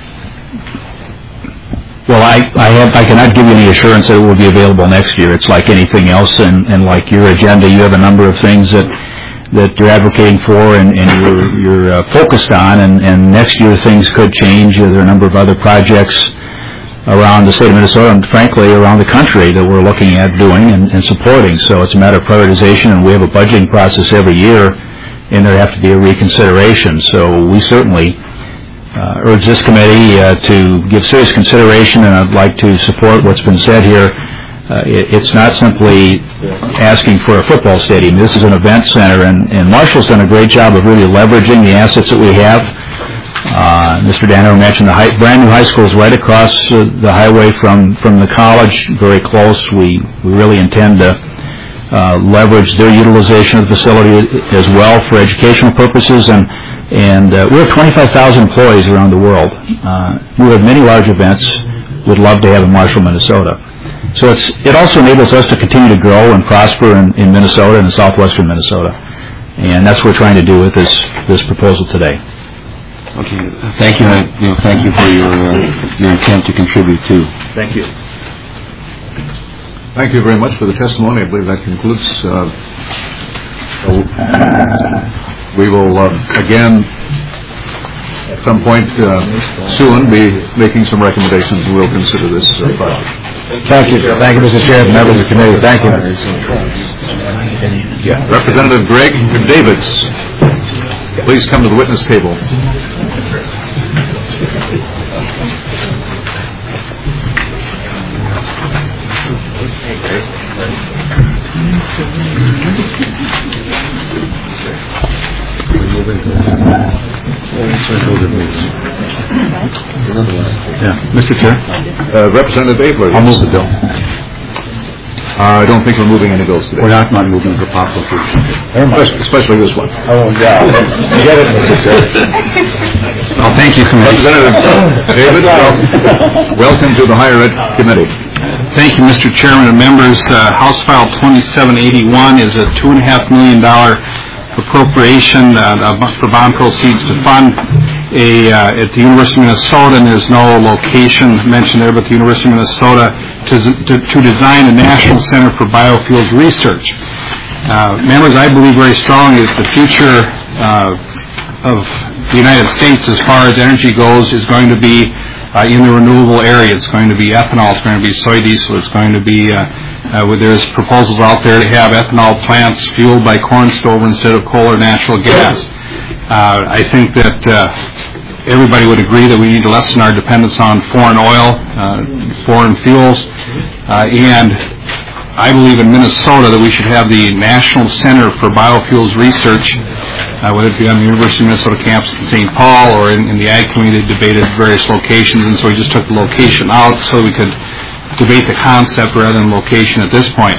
Well, I cannot give you any assurance that it will be available next year. It's like anything else, and like your agenda, you have a number of things that you're advocating for and you're focused on, and next year things could change. There are a number of other projects around the state of Minnesota and, frankly, around the country that we're looking at doing and supporting. So it's a matter of prioritization, and we have a budgeting process every year, and there have to be a reconsideration. So we certainly urge this committee to give serious consideration, and I'd like to support what's been said here. It's not simply asking for a football stadium. This is an event center, and Marshall's done a great job of really leveraging the assets that we have. Mr. Danaher mentioned the brand new high school is right across the highway from the college, very close. We really intend to leverage their utilization of the facility as well for educational purposes, and we have 25,000 employees around the world. We have many large events we'd love to have in Marshall, Minnesota. So it also enables us to continue to grow and prosper in Minnesota and in southwestern Minnesota. And that's what we're trying to do with this proposal today. Okay. Thank you. Thank you for your intent to contribute, too. Thank you. Thank you very much for the testimony. I believe that concludes. We will, again, at some point soon, be making some recommendations, and we'll consider this project. Thank you. Thank you, Mr. Chair, and members of the committee. Thank you. Yeah. Representative Greg Davids, please come to the witness table. Yeah. Mr. Chair? Representative Abler. I'll move the bill. I don't think we're moving any bills today. We're not moving for possible approval. Especially this one. Oh, yeah. You get it, Mr. Chair. Oh, thank you, Representative David. Welcome to the Higher Ed Committee. Thank you, Mr. Chairman and members. House File 2781 is a $2.5 million appropriation for bond proceeds to fund at the University of Minnesota, and there's no location mentioned there, but the University of Minnesota to design a National Center for Biofuels Research. Members, I believe very strongly that the future of the United States as far as energy goes is going to be in the renewable area. It's going to be ethanol, it's going to be soy diesel, it's going to be there's proposals out there to have ethanol plants fueled by corn stover instead of coal or natural gas. I think that everybody would agree that we need to lessen our dependence on foreign oil, foreign fuels, and I believe in Minnesota that we should have the National Center for Biofuels Research, whether it be on the University of Minnesota campus in St. Paul or in the Ag Committee. They debated various locations, and so we just took the location out so we could debate the concept rather than location at this point.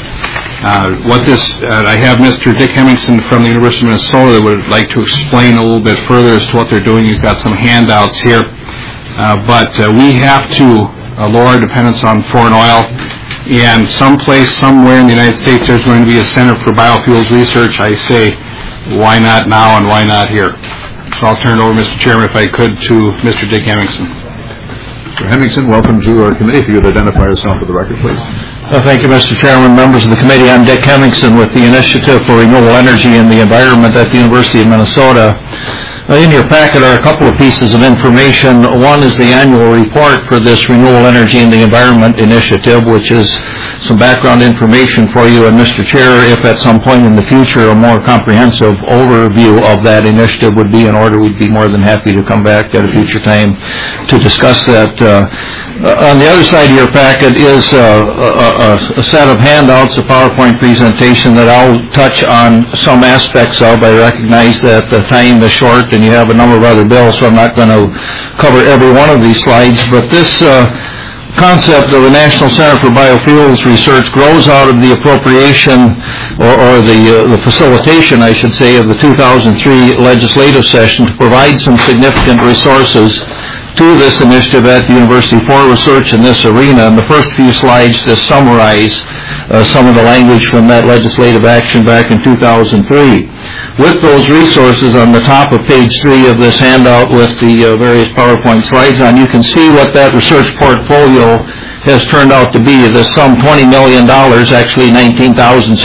I have Mr. Dick Hemmingson from the University of Minnesota that would like to explain a little bit further as to what they're doing. He's got some handouts here. But we have to lower our dependence on foreign oil, and someplace, somewhere in the United States, there's going to be a Center for Biofuels Research. I say, why not now and why not here? So I'll turn it over, Mr. Chairman, if I could, to Mr. Dick Hemmingson. Mr. Hemmingson, welcome to our committee. If you would identify yourself for the record, please. Thank you, Mr. Chairman, members of the committee. I'm Dick Hemmingson with the Initiative for Renewable Energy and the Environment at the University of Minnesota. In your packet are a couple of pieces of information. One is the annual report for this Renewable Energy and the Environment Initiative, which is some background information for you. And Mr. Chair, if at some point in the future a more comprehensive overview of that initiative would be in order, we'd be more than happy to come back at a future time to discuss that. On the other side of your packet is a set of handouts, a PowerPoint presentation that I'll touch on some aspects of. I recognize that the time is short and you have a number of other bills, so I'm not going to cover every one of these slides, but this concept of the National Center for Biofuels Research grows out of the appropriation or the facilitation, I should say, of the 2003 legislative session to provide some significant resources to this initiative at the University for research in this arena. And the first few slides just summarize some of the language from that legislative action back in 2003. With those resources on the top of page 3 of this handout with the various PowerPoint slides on, you can see what that research portfolio has turned out to be. This sum $20 million, actually $19,600,000,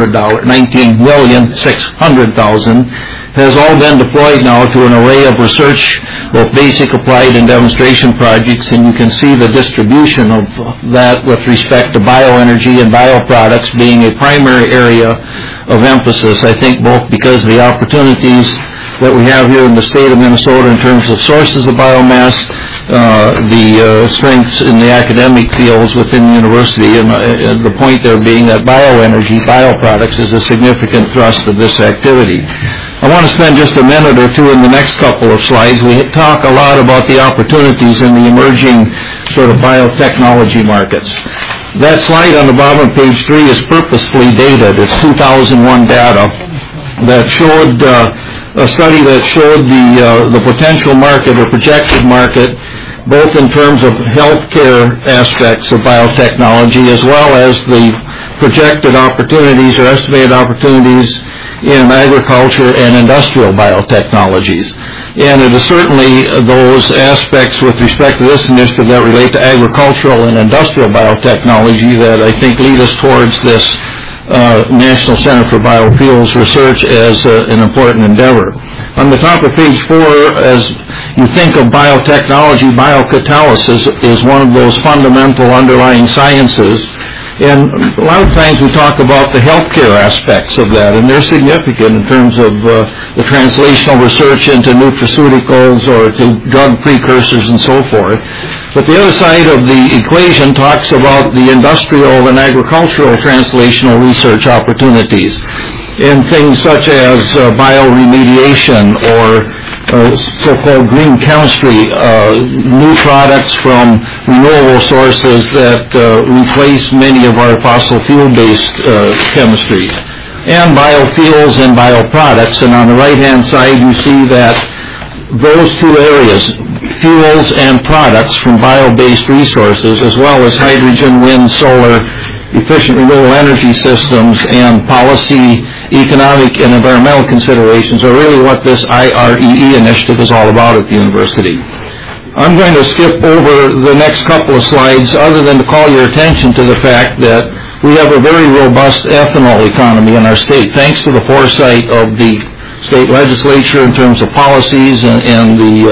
has all been deployed now to an array of research, both basic, applied, and demonstration projects, and you can see the distribution of that with respect to bioenergy and bioproducts being a primary area of emphasis, I think, both because of the opportunities that we have here in the state of Minnesota in terms of sources of biomass, the strengths in the academic fields within the university, and the point there being that bioenergy, bioproducts, is a significant thrust of this activity. I want to spend just a minute or two in the next couple of slides. We talk a lot about the opportunities in the emerging sort of biotechnology markets. That slide on the bottom of page 3 is purposefully dated. It's 2001 data that showed a study that showed the potential market or projected market, both in terms of healthcare aspects of biotechnology as well as the projected opportunities or estimated opportunities in agriculture and industrial biotechnologies. And it is certainly those aspects with respect to this initiative that relate to agricultural and industrial biotechnology that I think lead us towards this National Center for Biofuels Research as an important endeavor. On the top of page 4, as you think of biotechnology, biocatalysis is one of those fundamental underlying sciences. And a lot of times we talk about the healthcare aspects of that, and they're significant in terms of the translational research into nutraceuticals or to drug precursors and so forth. But the other side of the equation talks about the industrial and agricultural translational research opportunities in things such as bioremediation or so-called green chemistry, new products from renewable sources that replace many of our fossil fuel-based chemistries, and biofuels and bioproducts. And on the right-hand side, you see that those two areas, fuels and products from bio-based resources, as well as hydrogen, wind, solar, efficient renewable energy systems, and policy, economic, and environmental considerations are really what this IREE initiative is all about at the university. I'm going to skip over the next couple of slides other than to call your attention to the fact that we have a very robust ethanol economy in our state, thanks to the foresight of the state legislature in terms of policies and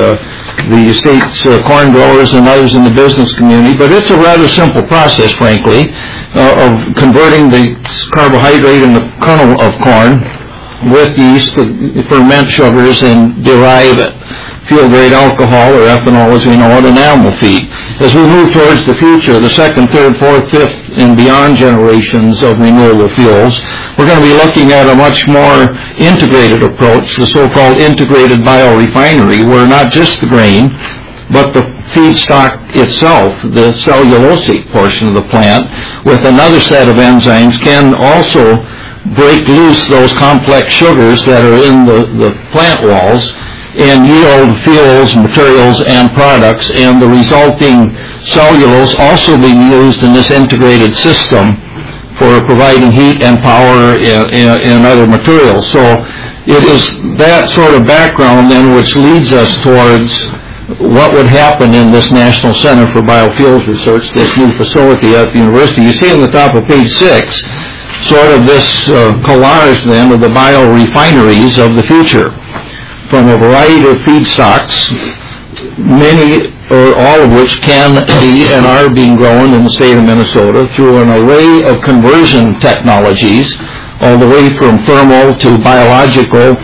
the state's corn growers and others in the business community. But it's a rather simple process, frankly, of converting the carbohydrate in the kernel of corn with yeast to ferment sugars and derive fuel-grade alcohol, or ethanol as we know it, in animal feed. As we move towards the future, the second, third, fourth, fifth, and beyond generations of renewable fuels, we're going to be looking at a much more integrated approach, the so-called integrated biorefinery, where not just the grain, but the feedstock itself, the cellulosic portion of the plant, with another set of enzymes, can also break loose those complex sugars that are in the plant walls and yield fuels, materials, and products, and the resulting cellulose also being used in this integrated system for providing heat and power and other materials. So it is that sort of background then which leads us towards what would happen in this National Center for Biofuels Research, this new facility at the university. You see on the top of page 6 sort of this collage then of the biorefineries of the future, from a variety of feedstocks many or all of which can be and are being grown in the state of Minnesota through an array of conversion technologies, all the way from thermal to biological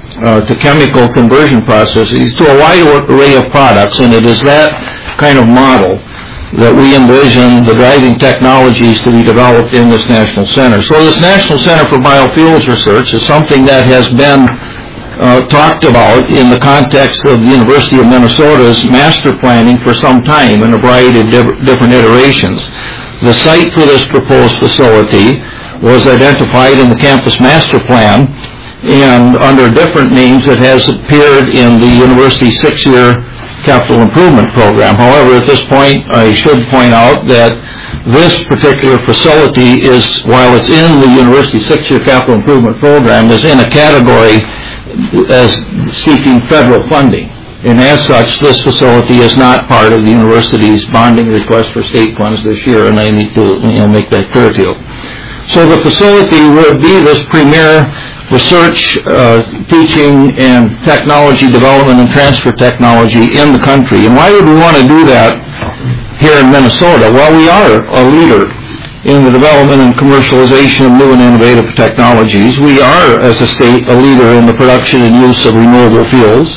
to chemical conversion processes to a wide array of products. And it is that kind of model that we envision the driving technologies to be developed in this National Center. So this National Center for Biofuels Research is something that has been talked about in the context of the University of Minnesota's master planning for some time in a variety of different iterations. The site for this proposed facility was identified in the campus master plan, and under different names it has appeared in the university's 6-year capital improvement program. However, at this point, I should point out that this particular facility is, while it's in the university's 6-year capital improvement program, is in a category as seeking federal funding. And as such, this facility is not part of the university's bonding request for state funds this year, and I need to make that clear to you. So the facility would be this premier research, teaching, and technology development and transfer technology in the country. And why would we want to do that here in Minnesota? Well, we are a leader in the development and commercialization of new and innovative technologies. We are, as a state, a leader in the production and use of renewable fuels.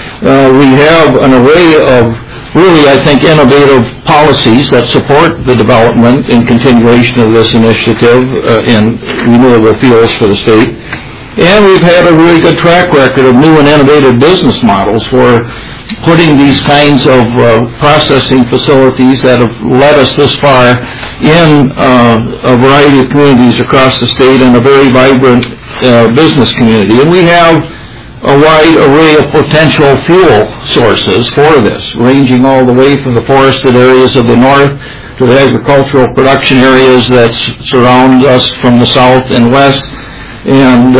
We have an array of really, I think, innovative policies that support the development and continuation of this initiative in renewable fuels for the state. And we've had a really good track record of new and innovative business models for putting these kinds of processing facilities that have led us this far in a variety of communities across the state and a very vibrant business community. And we have a wide array of potential fuel sources for this, ranging all the way from the forested areas of the north to the agricultural production areas that surround us from the south and west, and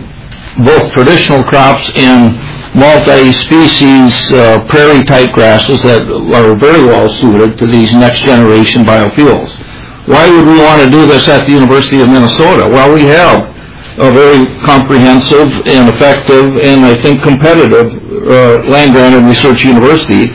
both traditional crops and multi-species prairie-type grasses that are very well suited to these next-generation biofuels. Why would we want to do this at the University of Minnesota? Well, we have a very comprehensive and effective and, I think, competitive land-grant and research university.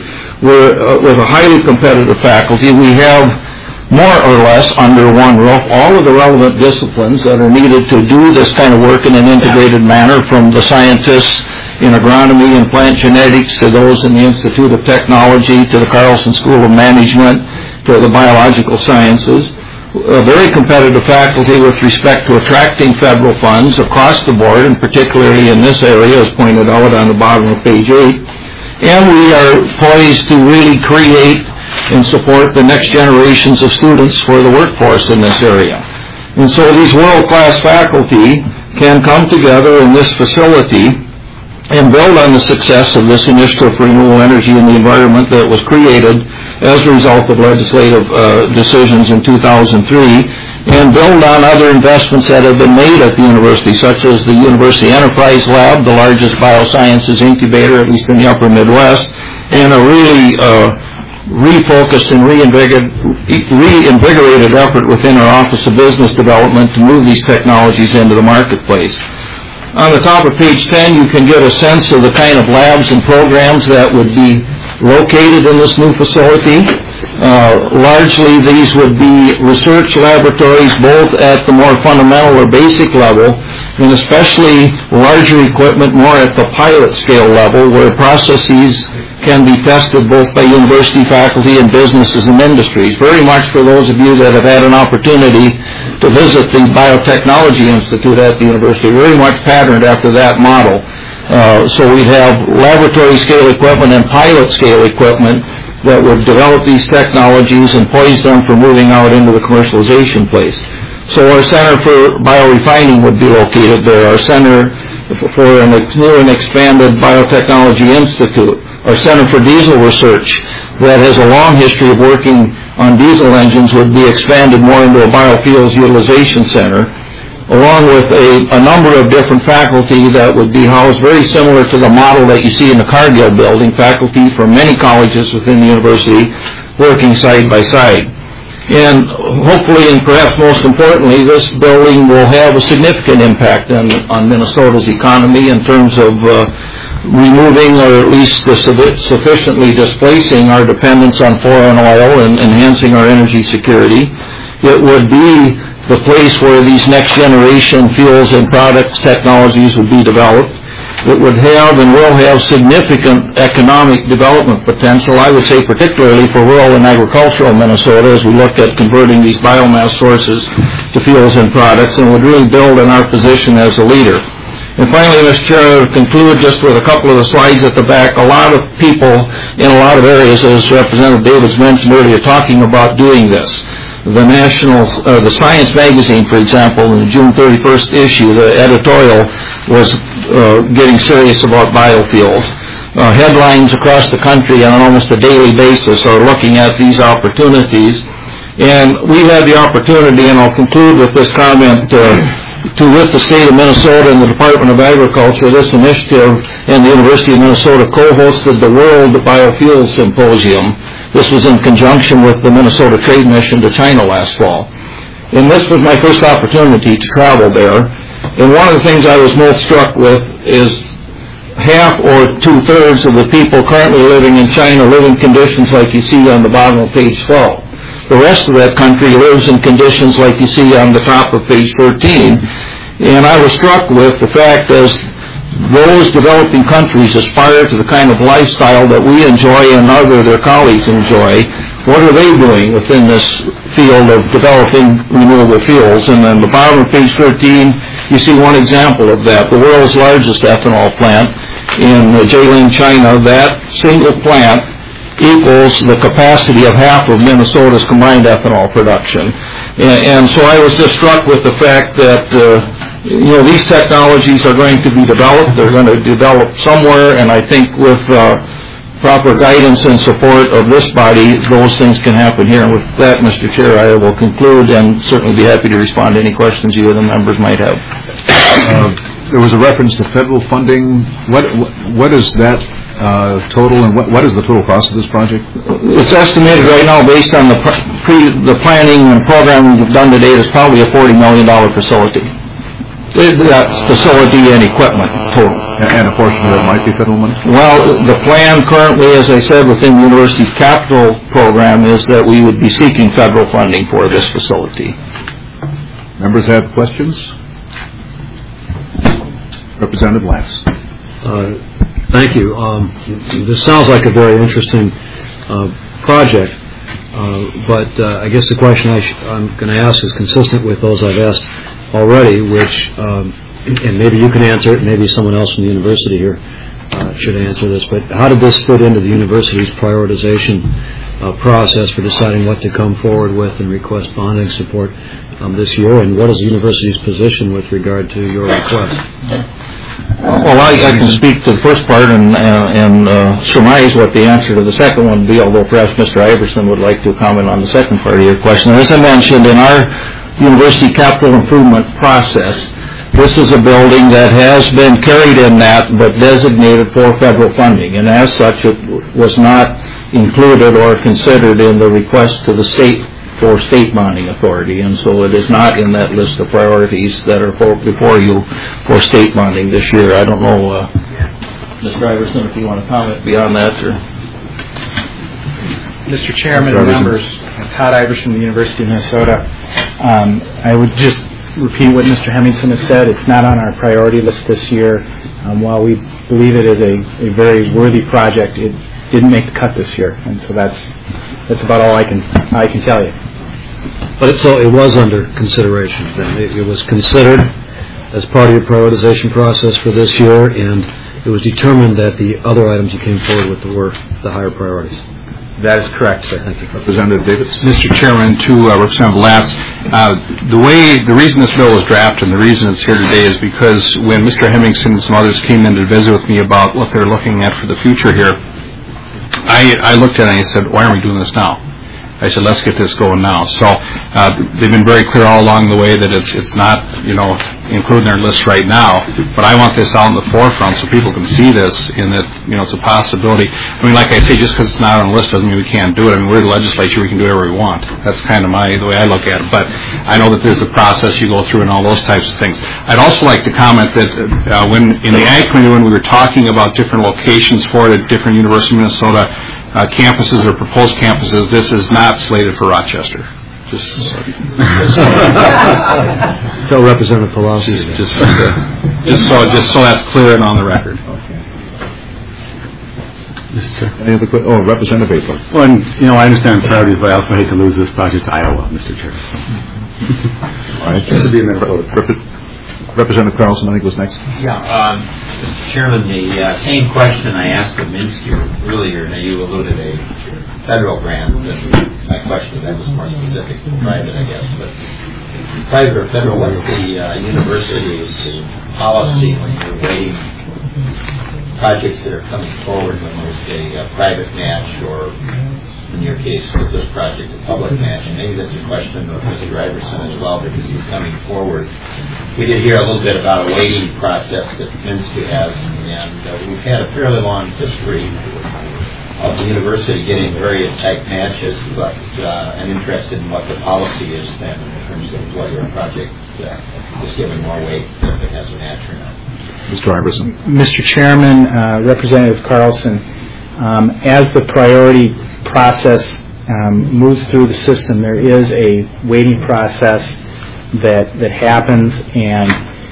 With a highly competitive faculty, we have more or less under one roof all of the relevant disciplines that are needed to do this kind of work in an integrated manner, from the scientists in agronomy and plant genetics to those in the Institute of Technology to the Carlson School of Management to the biological sciences. A very competitive faculty with respect to attracting federal funds across the board, and particularly in this area, as pointed out on the bottom of page 8. And we are poised to really create and support the next generations of students for the workforce in this area. And so these world-class faculty can come together in this facility and build on the success of this initiative for renewable energy in the environment that was created as a result of legislative decisions in 2003, and build on other investments that have been made at the university, such as the University Enterprise Lab, the largest biosciences incubator, at least in the upper Midwest, and a really refocused and reinvigorated effort within our Office of Business Development to move these technologies into the marketplace. On the top of page 10, you can get a sense of the kind of labs and programs that would be located in this new facility. Largely, these would be research laboratories, both at the more fundamental or basic level, and especially larger equipment more at the pilot scale level, where processes can be tested both by university faculty and businesses and industries. Very much for those of you that have had an opportunity to visit the Biotechnology Institute at the university, very much patterned after that model. So we'd have laboratory scale equipment and pilot scale equipment that would develop these technologies and poise them for moving out into the commercialization place. So our Center for Biorefining would be located there. Our Center for a new and expanded Biotechnology Institute. Our Center for Diesel Research, that has a long history of working on diesel engines, would be expanded more into a biofuels utilization center, along with a number of different faculty that would be housed very similar to the model that you see in the Cargill building, faculty from many colleges within the university working side by side. And hopefully, and perhaps most importantly, this building will have a significant impact on Minnesota's economy in terms of removing or at least sufficiently displacing our dependence on foreign oil and enhancing our energy security. It would be the place where these next generation fuels and products technologies would be developed. It would have and will have significant economic development potential, I would say particularly for rural and agricultural Minnesota as we look at converting these biomass sources to fuels and products, and would really build on our position as a leader. And finally, Mr. Chair, I would conclude just with a couple of the slides at the back. A lot of people in a lot of areas, as Representative Davids mentioned earlier, talking about doing this. The Science magazine, for example, in the June 31st issue, the editorial was getting serious about biofuels. Headlines across the with a daily basis are looking at these opportunities. And we had the opportunity, and I'll conclude with this comment, with the state of Minnesota and the Department of Agriculture, this initiative and the University of Minnesota co-hosted the World Biofuels Symposium. This was in conjunction with the Minnesota Trade Mission to China last fall. And this was my first opportunity to travel there. And one of the things I was most struck with is half or two-thirds of the people currently living in China live in conditions like you see on the bottom of page 12. The rest of that country lives in conditions like you see on the top of page 13. And I was struck with the fact as those developing countries aspire to the kind of lifestyle that we enjoy and their colleagues enjoy, what are they doing within this field of developing renewable fuels? And on the bottom of page 13, you see one example of that. The world's largest ethanol plant in Jilin, China. That single plant equals the capacity of half of Minnesota's combined ethanol production. And so I was just struck with the fact that these technologies are going to be developed. They're going to develop somewhere, and I think with proper guidance and support of this body, those things can happen here. And with that, Mr. Chair, I will conclude and certainly be happy to respond to any questions you or the members might have. There was a reference to federal funding. What is that total, and what is the total cost of this project? It's estimated right now, based on the planning and programming we've done to date, it's probably a $40 million facility. That's facility and equipment total. And a portion of that might be federal money? Well, the plan currently, as I said, within the university's capital program is that we would be seeking federal funding for this facility. Members have questions? Representative Lance. Thank you. This sounds like a very interesting project, but I guess the question I'm going to ask is consistent with those I've asked already, which, and maybe you can answer it, maybe someone else from the university here should answer this, but how did this fit into the university's prioritization process for deciding what to come forward with and request bonding support this year, and what is the university's position with regard to your request? Well, I can speak to the first part and surmise what the answer to the second one would be, although perhaps Mr. Iverson would like to comment on the second part of your question. As I mentioned, in our university capital improvement process, this is a building that has been carried in that but designated for federal funding, and as such it was not included or considered in the request to the state for state bonding authority, and so it is not in that list of priorities that are before you for state bonding this year. I don't know, Mr. Iverson, if you want to comment beyond that. Or Mr. Chairman and members, Todd Iverson from the University of Minnesota. I would just repeat what Mr. Hemmingson has said. It's not on our priority list this year. While we believe it is a very worthy project, it didn't make the cut this year, and so that's about all I can tell you. But so it was under consideration then. It was considered as part of your prioritization process for this year, and it was determined that the other items you came forward with were the higher priorities. That is correct, sir. Thank you. Representative Davids. Mr. Chairman, to Representative Latz, the reason this bill was drafted and the reason it's here today is because when Mr. Hemmingson and some others came in to visit with me about what they're looking at for the future here, I looked at it and I said, why aren't we doing this now? I said, let's get this going now. So they've been very clear all along the way that it's not, included in their list right now, but I want this out in the forefront so people can see this and that, it's a possibility. I mean, like I say, just because it's not on the list doesn't mean we can't do it. I mean, we're the legislature, we can do whatever we want. That's kind of the way I look at it. But I know that there's a process you go through and all those types of things. I'd also like to comment that when in the Ag Committee, when we were talking about different locations for it at different University of Minnesota campuses or proposed campuses, this is not slated for Rochester. Tell Representative Pelosi. Just so that's clear and on the record. Any other questions? Oh, Representative April. Well, and, I understand priorities, but I also hate to lose this project to Iowa, Mr. Chair. All right. This would be in Minnesota. Representative Carlson, I think, was next. Yeah, Mr. Chairman, the same question I asked of Minsky earlier. Now, you alluded a federal grant, and my question that was more specific to private, I guess. But private or federal, what's the university's policy when you're waiting projects that are coming forward when there's a private match, or in your case with this project, a public match? And maybe that's a question of Mr. Iverson as well, because he's coming forward. We did hear a little bit about a waiting process that Minsky has, and we've had a fairly long history of the university getting various type matches, but I'm interested in what the policy is then in terms of whether a project is given more weight if it has a match or not. Mr. Iverson. Mr. Chairman, Representative Carlson, as the priority process moves through the system, there is a waiting process that happens, and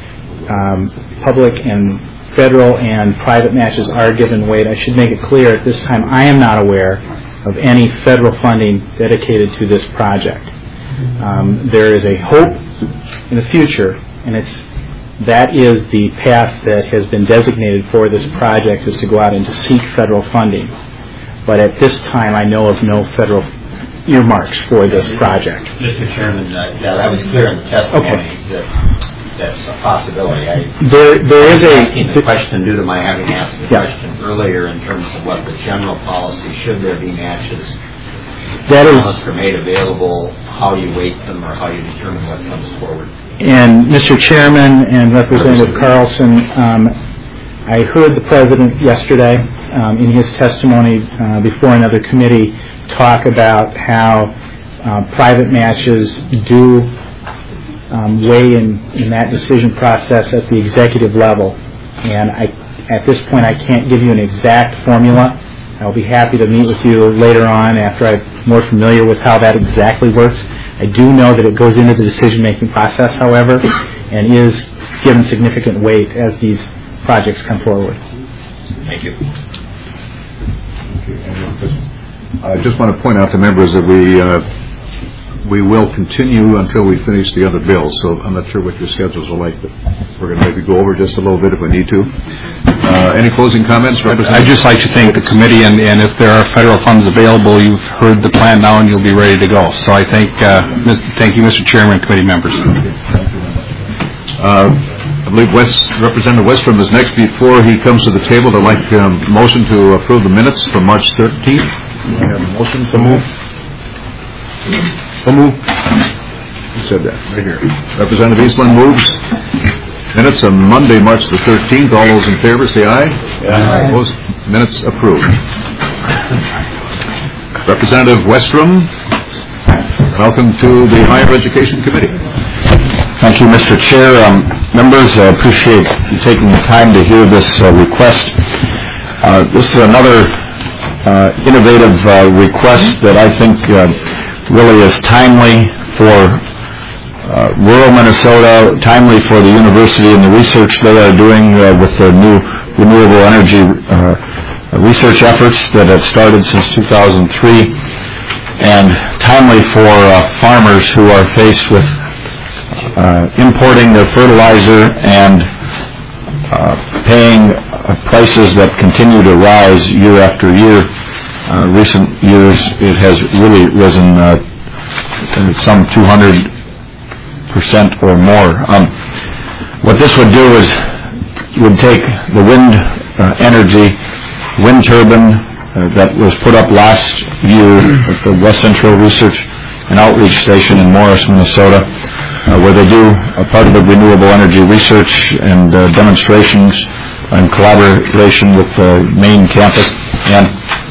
public and federal and private matches are given weight. I should make it clear at this time I am not aware of any federal funding dedicated to this project. There is a hope in the future, and that is the path that has been designated for this project, is to go out and to seek federal funding. But at this time, I know of no federal earmarks for this project. Mr. Chairman, that was clear in the testimony that that's a possibility. There is asking the question due to my having asked the question earlier in terms of what the general policy, should there be matches that are made available, how you weight them or how you determine what comes forward. And Mr. Chairman and Representative Carlson, I heard the President yesterday in his testimony before another committee talk about how private matches do weigh in that decision process at the executive level. And at this point I can't give you an exact formula. I'll be happy to meet with you later on after I'm more familiar with how that exactly works. I do know that it goes into the decision-making process, however, and is given significant weight as these projects come forward. Thank you. I just want to point out to members that we will continue until we finish the other bills, so I'm not sure what your schedules are like, but we're going to maybe go over just a little bit if we need to. Any closing comments? I'd just like to thank the committee, and if there are federal funds available, you've heard the plan now and you'll be ready to go. So I thank you, Mr. Chairman, and committee members. I believe Representative Westrom is next. Before he comes to the table, I'd like a motion to approve the minutes from March 13th. I have a motion. So move. So move. Who said that? Right here. Representative Eastland moves. Minutes of Monday, March the 13th. All those in favor say aye. Aye. Opposed? Minutes approved. Representative Westrom, welcome to the Higher Education Committee. Thank you, Mr. Chair. Members, I appreciate you taking the time to hear this request. This is another innovative request that I think really is timely for rural Minnesota, timely for the university and the research they are doing with their new renewable energy research efforts that have started since 2003, and timely for farmers who are faced with importing their fertilizer and paying prices that continue to rise year after year. Recent years it has really risen some 200% or more. What this would do is would take the wind energy, wind turbine that was put up last year at the West Central Research and Outreach Station in Morris, Minnesota, where they do a part of the renewable energy research and demonstrations in collaboration with the main campus, and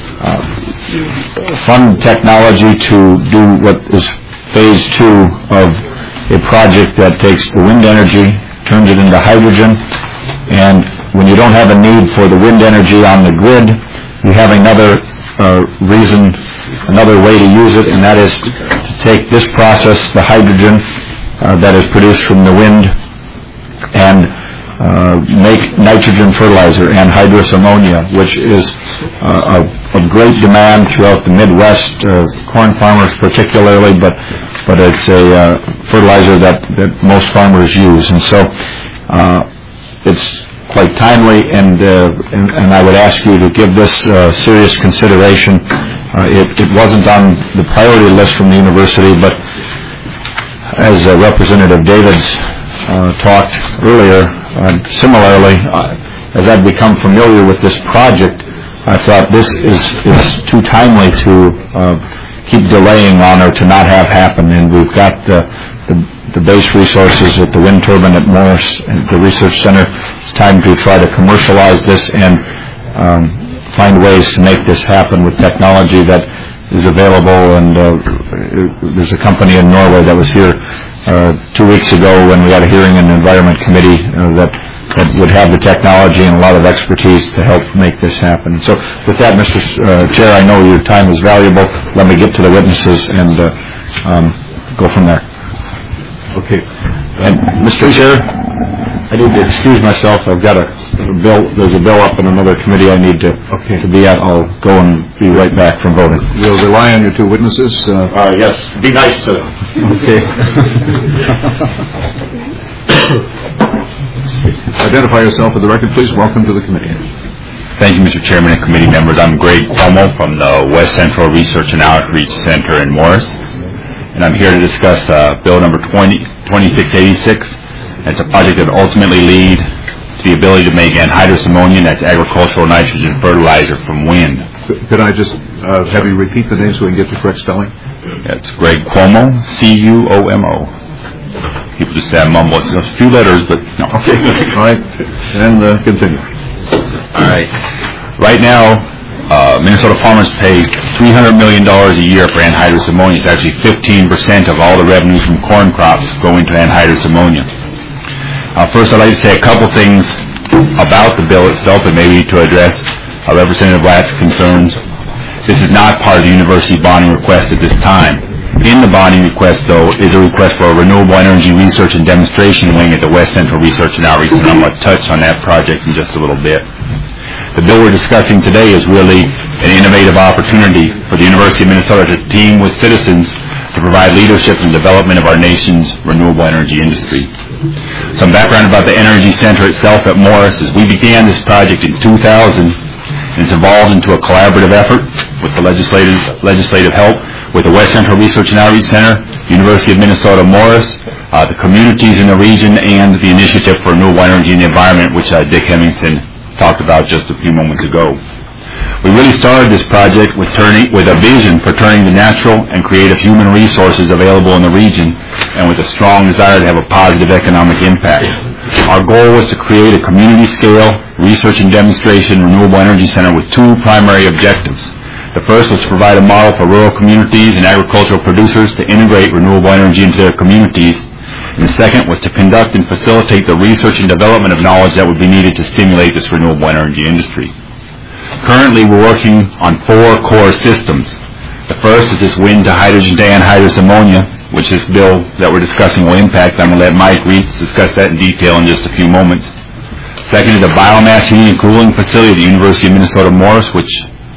fund technology to do what is phase 2 of a project that takes the wind energy, turns it into hydrogen, and when you don't have a need for the wind energy on the grid, you have another reason, another way to use it, and that is to take this process, the hydrogen that is produced from the wind, and make nitrogen fertilizer and hydrous ammonia, which is of great demand throughout the Midwest, corn farmers particularly, but it's a fertilizer that most farmers use, and so it's quite timely, and I would ask you to give this serious consideration. It wasn't on the priority list from the university, but as Representative Davids talked earlier, similarly, as I've become familiar with this project, I thought this is too timely to keep delaying on or to not have happen, and we've got the base resources at the wind turbine at Morris and the Research Center. It's time to try to commercialize this and find ways to make this happen with technology that is available, and there's a company in Norway that was here 2 weeks ago when we had a hearing in the Environment Committee that would have the technology and a lot of expertise to help make this happen. So with that, Mr. Chair, I know your time is valuable. Let me get to the witnesses and go from there. Okay. And Mr. Chair, I need to excuse myself. I've got a bill. There's a bill up in another committee I need to be at. I'll go and be right back from voting. We'll rely on your two witnesses. Yes. Be nice to them. Okay. Identify yourself for the record, please. Welcome to the committee. Thank you, Mr. Chairman and committee members. I'm Greg Cuomo from the West Central Research and Outreach Center in Morris, and I'm here to discuss Bill number 2686. It's a project that will ultimately lead to the ability to make anhydrous ammonia, that's agricultural nitrogen fertilizer from wind. Could I just have you repeat the name so we can get the correct spelling? It's Greg Cuomo, C-U-O-M-O. People just say I mumble. It's a few letters, but no. Okay. All right. And continue. All right. Right now, Minnesota farmers pay $300 million a year for anhydrous ammonia. It's actually 15% of all the revenues from corn crops go into anhydrous ammonia. First, I'd like to say a couple things about the bill itself and maybe to address Representative Blatt's concerns. This is not part of the university bonding request at this time. In the bonding request, though, is a request for a renewable energy research and demonstration wing at the West Central Research and Outreach Center. I'm going to touch on that project in just a little bit. The bill we're discussing today is really an innovative opportunity for the University of Minnesota to team with citizens to provide leadership in the development of our nation's renewable energy industry. Some background about the Energy Center itself at Morris is we began this project in 2000, and it's evolved into a collaborative effort with the legislative help with the West Central Research and Outreach Center, University of Minnesota Morris, the communities in the region, and the Initiative for Renewable Energy and the Environment, which Dick Hemmingson talked about just a few moments ago. We really started this project with a vision for turning the natural and creative human resources available in the region, and with a strong desire to have a positive economic impact. Our goal was to create a community-scale research and demonstration renewable energy center with two primary objectives. The first was to provide a model for rural communities and agricultural producers to integrate renewable energy into their communities, and the second was to conduct and facilitate the research and development of knowledge that would be needed to stimulate this renewable energy industry. Currently, we're working on 4 core systems. The first is this wind to hydrogen to anhydrous ammonia, which this bill that we're discussing will impact. I'm going to let Mike Reitz discuss that in detail in just a few moments. Second is a biomass heating and cooling facility at the University of Minnesota Morris, which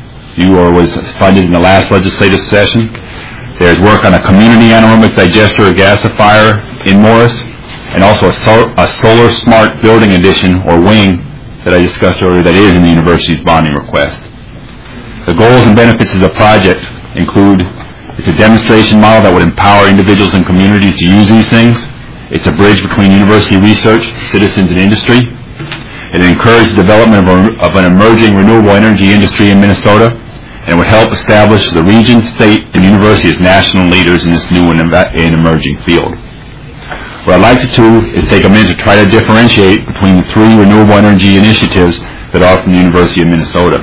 was funded in the last legislative session. There's work on a community anaerobic digester or gasifier in Morris, and also a solar smart building addition or wing that I discussed earlier that is in the university's bonding request. The goals and benefits of the project include it's a demonstration model that would empower individuals and communities to use these things. It's a bridge between university research, citizens, and industry. It encourages the development of an emerging renewable energy industry in Minnesota. and would help establish the region, state, and university as national leaders in this new and emerging field. What I'd like to do is take a minute to try to differentiate between the three renewable energy initiatives that are from the University of Minnesota.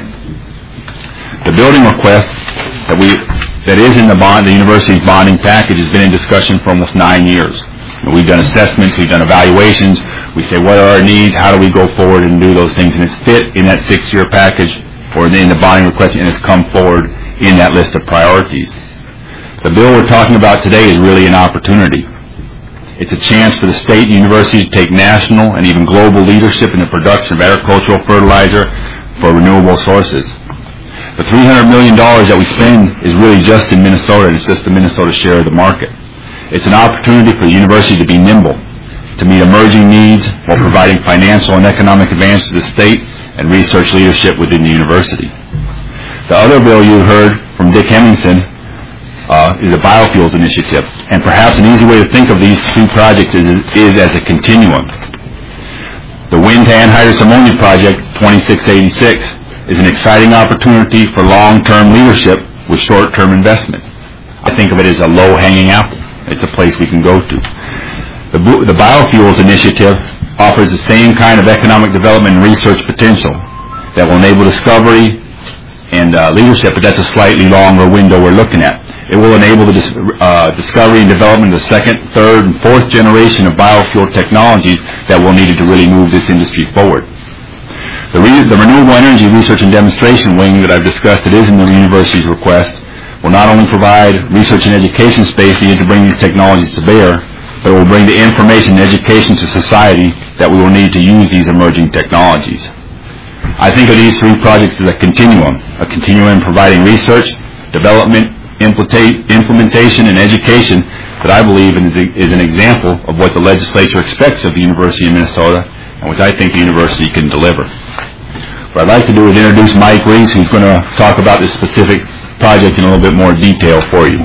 The building request that is in the university's bonding package has been in discussion for almost 9 years. And we've done assessments, we've done evaluations, we say what are our needs, how do we go forward and do those things, and it's fit in that 6-year package or in the bonding request, and it's come forward in that list of priorities. The bill we're talking about today is really an opportunity. It's a chance for the state and university to take national and even global leadership in the production of agricultural fertilizer for renewable sources. The $300 million that we spend is really just in Minnesota, and it's just the Minnesota share of the market. It's an opportunity for the university to be nimble, to meet emerging needs while providing financial and economic advantage to the state and research leadership within the university. The other bill you heard from Dick Hemmingson is a biofuels initiative, and perhaps an easy way to think of these two projects is as a continuum. The wind to anhydrous ammonia project, 2686, is an exciting opportunity for long-term leadership with short-term investment. I think of it as a low-hanging apple. It's a place we can go to. The biofuels initiative offers the same kind of economic development and research potential that will enable discovery and leadership, but that's a slightly longer window we're looking at. It will enable the discovery and development of the second, third, and fourth generation of biofuel technologies that will need to really move this industry forward. The Renewable Energy Research and Demonstration wing that I've discussed that is in the university's request will not only provide research and education space needed to bring these technologies to bear, but it will bring the information and education to society that we will need to use these emerging technologies. I think of these three projects as a continuum providing research, development, implementation, and education that I believe is an example of what the legislature expects of the University of Minnesota, and which I think the university can deliver. What I'd like to do is introduce Mike Reese, who's going to talk about this specific project in a little bit more detail for you.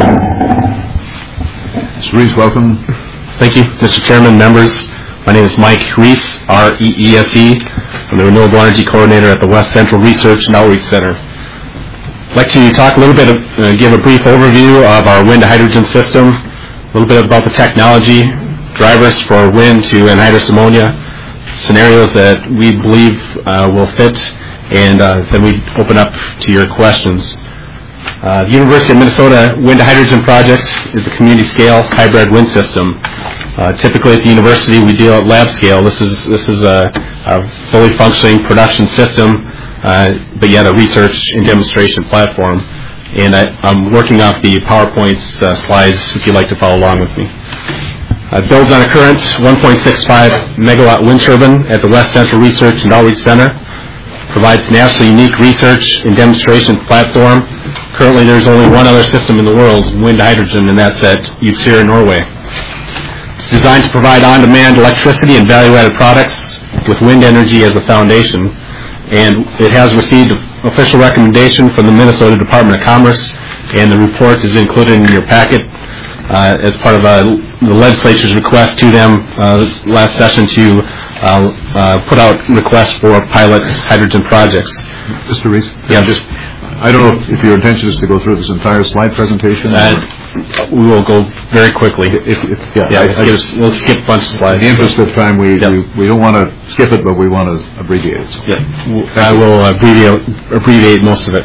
Mr. Reese, welcome. Thank you, Mr. Chairman, members. My name is Mike Reese, R-E-E-S-E. I'm the Renewable Energy Coordinator at the West Central Research and Outreach Center. I'd like to talk a little bit, give a brief overview of our wind to hydrogen system, a little bit about the technology, drivers for wind to anhydrous ammonia, scenarios that we believe will fit, and then we open up to your questions. The University of Minnesota Wind to Hydrogen Project is a community-scale hybrid wind system. Typically at the university we deal at lab scale. This is a fully functioning production system, but yet a research and demonstration platform. And I'm working off the PowerPoint slides if you'd like to follow along with me. It builds on a current 1.65 megawatt wind turbine at the West Central Research and Outreach Center. Provides nationally unique research and demonstration platform. Currently there's only one other system in the world, wind to hydrogen, and that's at Utsira, Norway. It's designed to provide on-demand electricity and value-added products with wind energy as a foundation, and it has received official recommendation from the Minnesota Department of Commerce, and the report is included in your packet as part of the legislature's request to them last session to put out requests for pilot hydrogen projects. Mr. Reese? Yeah, I don't know if your intention is to go through this entire slide presentation. We will go very quickly. We'll skip a bunch of slides. In the interest of time, we don't want to skip it, but we want to abbreviate it. So. I will abbreviate most of it.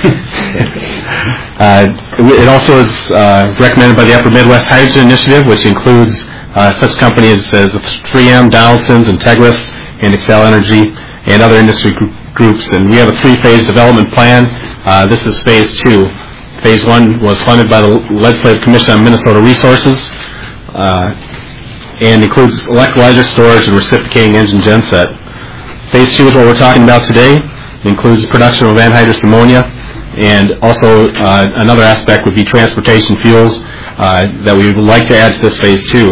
It also is recommended by the Upper Midwest Hydrogen Initiative, which includes such companies as 3M, Donaldson's, Integris, and Xcel Energy, and other industry groups. And we have a 3-phase development plan. This is phase 2. Phase 1 was funded by the Legislative Commission on Minnesota Resources and includes electrolyzer storage and reciprocating engine genset. Phase 2 is what we're talking about today. It includes production of anhydrous ammonia, and also another aspect would be transportation fuels that we would like to add to this phase 2.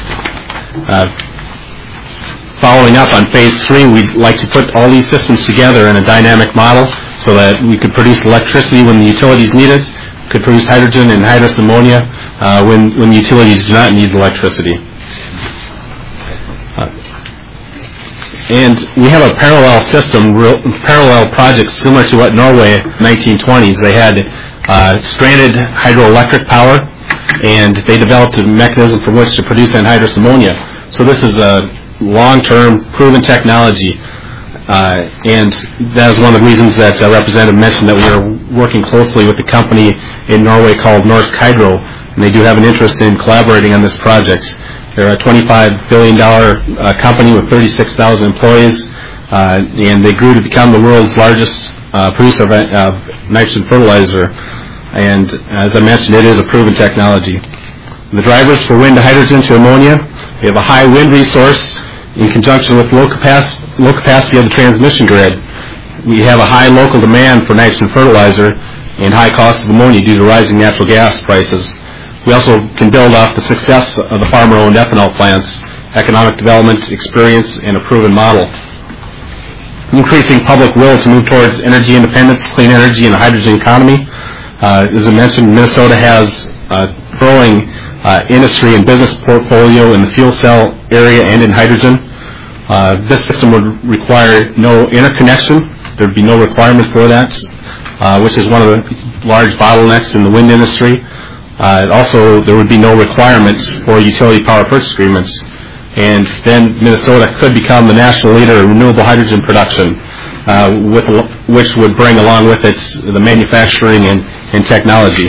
Following up on phase 3, we'd like to put all these systems together in a dynamic model so that we could produce electricity when the utilities need it, could produce hydrogen and anhydrous ammonia when the utilities do not need electricity. And we have a parallel system, parallel projects similar to what Norway, 1920s. They had stranded hydroelectric power, and they developed a mechanism from which to produce anhydrous ammonia. So this is a long-term, proven technology, and that is one of the reasons that Representative mentioned that we're working closely with the company in Norway called Norsk Hydro, and they do have an interest in collaborating on this project. They're a $25 billion company with 36,000 employees, and they grew to become the world's largest producer of nitrogen fertilizer. And as I mentioned, it is a proven technology. The drivers for wind to hydrogen to ammonia, we have a high wind resource in conjunction with low capacity of the transmission grid. We have a high local demand for nitrogen fertilizer and high cost of ammonia due to rising natural gas prices. We also can build off the success of the farmer-owned ethanol plants, economic development, experience, and a proven model. Increasing public will to move towards energy independence, clean energy, and a hydrogen economy. As I mentioned, Minnesota has a growing industry and business portfolio in the fuel cell area and in hydrogen. This system would require no interconnection. There would be no requirement for that, which is one of the large bottlenecks in the wind industry. Also, there would be no requirements for utility power purchase agreements. And then Minnesota could become the national leader in renewable hydrogen production, which would bring along with it the manufacturing and technology.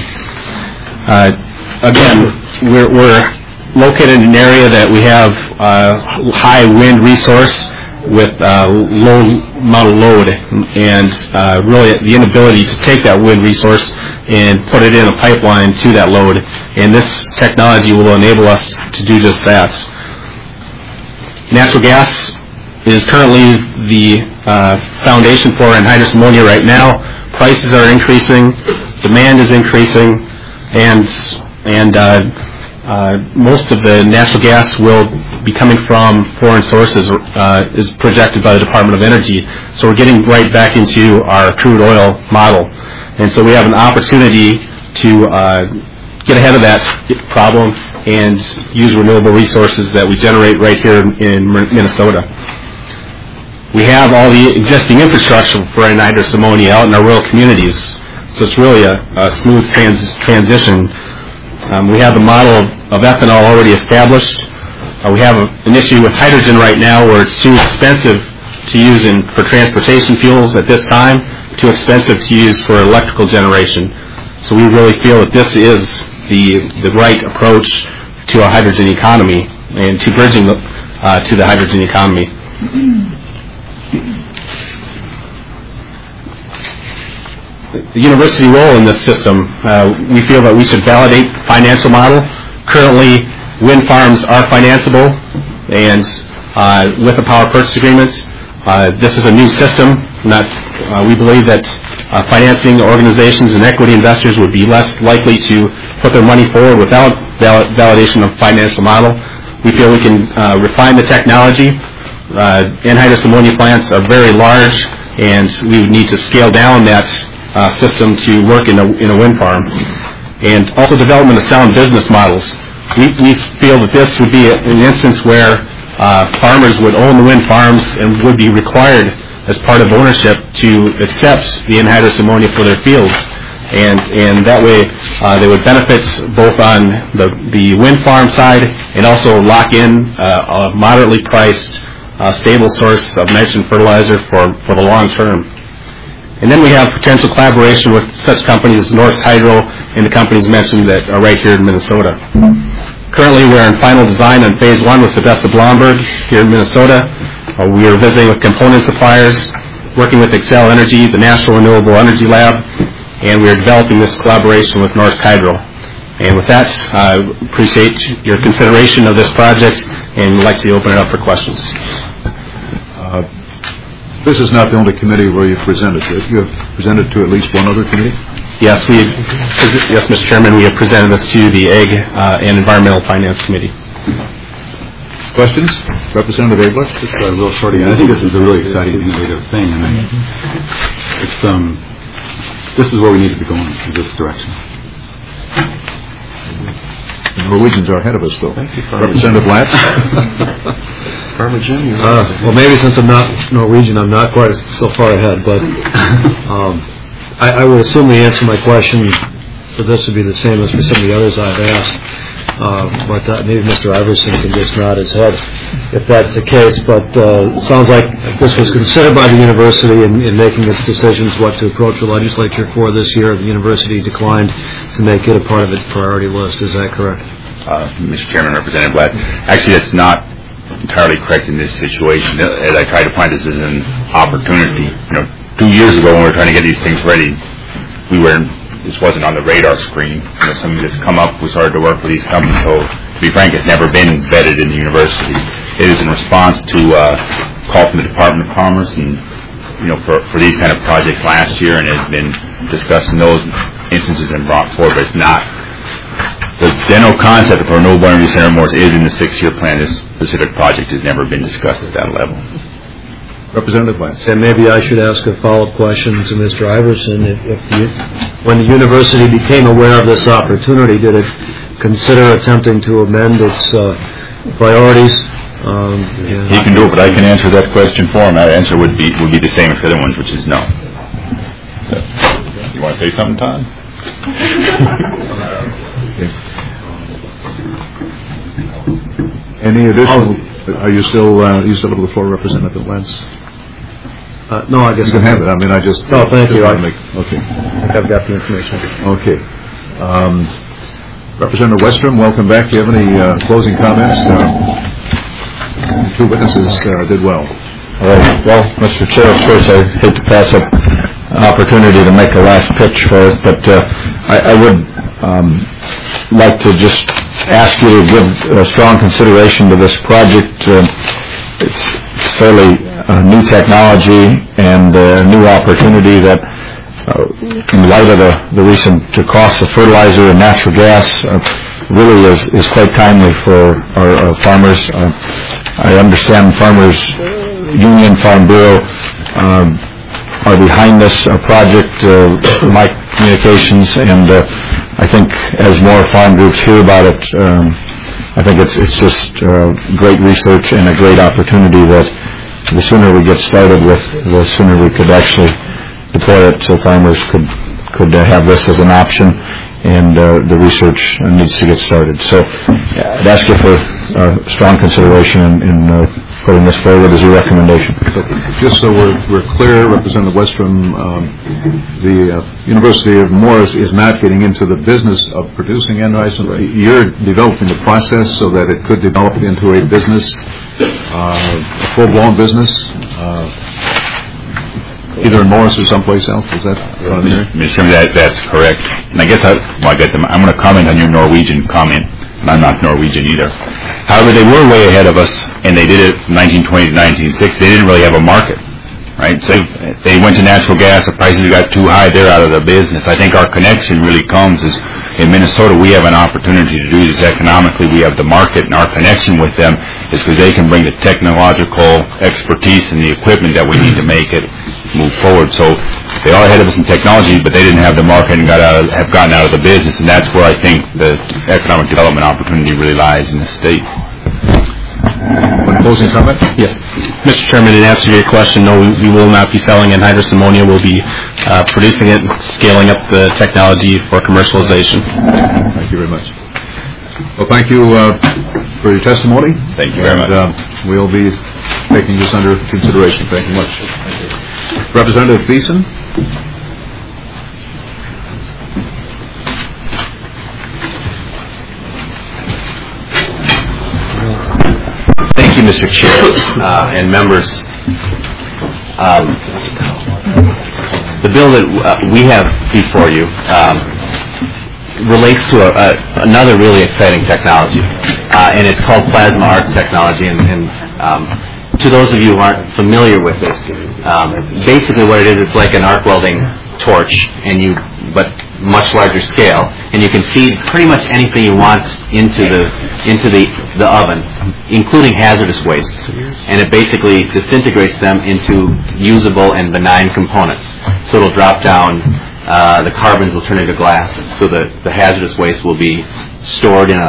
Again, we're located in an area that we have high wind resource with low amount of load, and really the inability to take that wind resource and put it in a pipeline to that load. And this technology will enable us to do just that. Natural gas is currently the foundation for anhydrous ammonia right now. Prices are increasing, demand is increasing, and most of the natural gas will be coming from foreign sources, is projected by the Department of Energy. So we're getting right back into our crude oil model. And so we have an opportunity to get ahead of that problem and use renewable resources that we generate right here in Minnesota. We have all the existing infrastructure for anhydrous ammonia out in our rural communities, so it's really a smooth transition. We have the model of ethanol already established. We have an issue with hydrogen right now where it's too expensive to use for transportation fuels at this time, too expensive to use for electrical generation. So we really feel that this is the right approach to a hydrogen economy and to bridging to the hydrogen economy. The university role in this system, we feel that we should validate the financial model. Currently, wind farms are financeable, and with a power purchase agreement, this is a new system. We believe that financing organizations and equity investors would be less likely to put their money forward without validation of financial model. We feel we can refine the technology. Anhydrous ammonia plants are very large, and we would need to scale down that system to work in a wind farm. And also development of sound business models. We feel that this would be an instance where farmers would own the wind farms and would be required as part of ownership to accept the anhydrous ammonia for their fields. And that way they would benefit both on the wind farm side and also lock in a moderately priced, stable source of nitrogen fertilizer for the long term. And then we have potential collaboration with such companies as Norsk Hydro and the companies mentioned that are right here in Minnesota. Currently, we're in final design on Phase 1 with Sylvester Blomberg here in Minnesota. We are visiting with component suppliers, working with Xcel Energy, the National Renewable Energy Lab, and we are developing this collaboration with Norsk Hydro. And with that, I appreciate your consideration of this project and would like to open it up for questions. This is not the only committee where you've presented to. You have presented to at least one other committee? Yes, Mr. Chairman, we have presented this to the Ag and Environmental Finance Committee. Questions? Representative Abler? Just a real shorty. I think this is a really exciting, innovative thing, and this is where we need to be going, in this direction. Norwegians are ahead of us, though. Thank you, Representative Lance? Farmer Jim, well, maybe since I'm not Norwegian, I'm not quite so far ahead, but I would assume the answer to my question for this would be the same as for some of the others I've asked. But maybe Mr. Iverson can just nod his head if that's the case. But it sounds like this was considered by the university in making its decisions what to approach the legislature for this year. The university declined to make it a part of its priority list. Is that correct? Mr. Chairman, Representative Blatt, actually that's not entirely correct in this situation. As I try to point this as an opportunity. 2 years ago when we were trying to get these things ready, this wasn't on the radar screen. Something that's come up, we started to work with these companies. So, to be frank, it's never been vetted in the university. It is in response to a call from the Department of Commerce and, for these kind of projects last year, and it has been discussed in those instances and brought forward, but it's not. The general concept of a renewable energy center more is in the 6-year plan. This specific project has never been discussed at that level. Representative Lance. And maybe I should ask a follow-up question to Mr. Iverson. When the university became aware of this opportunity, did it consider attempting to amend its priorities? He can do it, but I can answer that question for him. That answer would be the same as the other ones, which is no. You want to say something, Todd? Any additional? Are you still have the floor, Representative Lance? No, I guess you can have it. I mean, I just. No, thank you. Okay. I think I've got the information. Okay. Representative Westrom, welcome back. Do you have any closing comments? 2 witnesses did well. All right. Well, Mr. Chair, of course, I hate to pass up an opportunity to make a last pitch for it, but I would like to just ask you to give strong consideration to this project. It's fairly new technology and a new opportunity that, in light of the recent costs of fertilizer and natural gas, really is quite timely for our farmers. I understand Farmers Union, Farm Bureau are behind this project, my communications, and I think as more farm groups hear about it, I think it's just great research and a great opportunity that the sooner we get started with, the sooner we could actually deploy it so farmers could have this as an option, and the research needs to get started. So I'd ask you for strong consideration in putting this forward as a recommendation. Just so we're clear, Representative Westrom, the University of Morris is not getting into the business of producing anhydrous. You're developing the process so that it could develop into a business, a full-blown business, either in Morris or someplace else. Is that what I'm hearing? Mr. Chairman, that's correct. And I guess I'm going to comment on your Norwegian comment. And I'm not Norwegian either. However, they were way ahead of us, and they did it from 1920 to 1960. They didn't really have a market, right? So they went to natural gas. The prices got too high. They're out of the business. I think our connection really comes is in Minnesota. We have an opportunity to do this economically. We have the market, and our connection with them is because they can bring the technological expertise and the equipment that we need to make it move forward. So they are ahead of us in technology, but they didn't have the market and have gotten out of the business, and that's where I think the economic development opportunity really lies in the state. One closing comment? Yes. Mr. Chairman, in answer to your question, no, we will not be selling anhydrous ammonia. We'll be producing it, scaling up the technology for commercialization. Thank you very much. Well, thank you for your testimony. Thank you very much. We'll be taking this under consideration. Thank you much. Representative Beeson. Thank you, Mr. Chair and members. The bill that we have before you relates to another really exciting technology, and it's called plasma arc technology. And to those of you who aren't familiar with this, basically what it is, it's like an arc welding torch, but much larger scale, and you can feed pretty much anything you want into the oven, including hazardous wastes, and it basically disintegrates them into usable and benign components. So it'll drop down, the carbons will turn into glass, so the hazardous waste will be stored in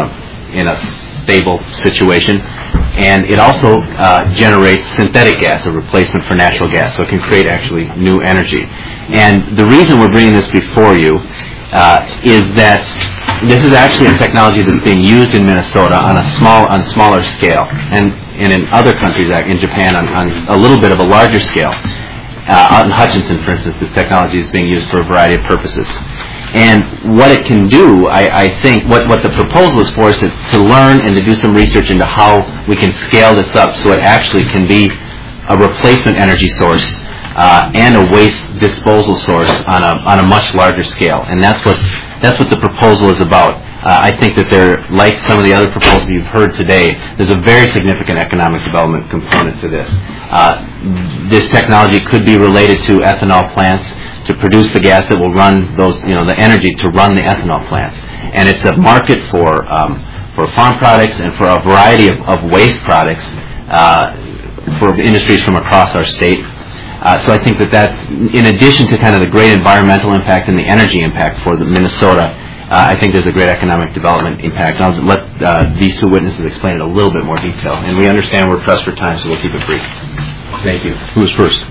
in a stable situation. And it also generates synthetic gas, a replacement for natural gas, so it can create actually new energy. And the reason we're bringing this before you is that this is actually a technology that's being used in Minnesota on smaller scale, and in other countries, in Japan, on a little bit of a larger scale. Out in Hutchinson, for instance, this technology is being used for a variety of purposes. And what it can do, I think, what the proposal is for is to learn and to do some research into how we can scale this up so it actually can be a replacement energy source and a waste disposal source on a much larger scale. And that's what the proposal is about. I think that like some of the other proposals you've heard today, there's a very significant economic development component to this. This technology could be related to ethanol plants to produce the gas that will run the energy to run the ethanol plants. And it's a market for farm products and for a variety of waste products for industries from across our state. So I think that in addition to kind of the great environmental impact and the energy impact for Minnesota, I think there's a great economic development impact. And I'll let these two witnesses explain it in a little bit more detail. And we understand we're pressed for time, so we'll keep it brief. Thank you. Who is first?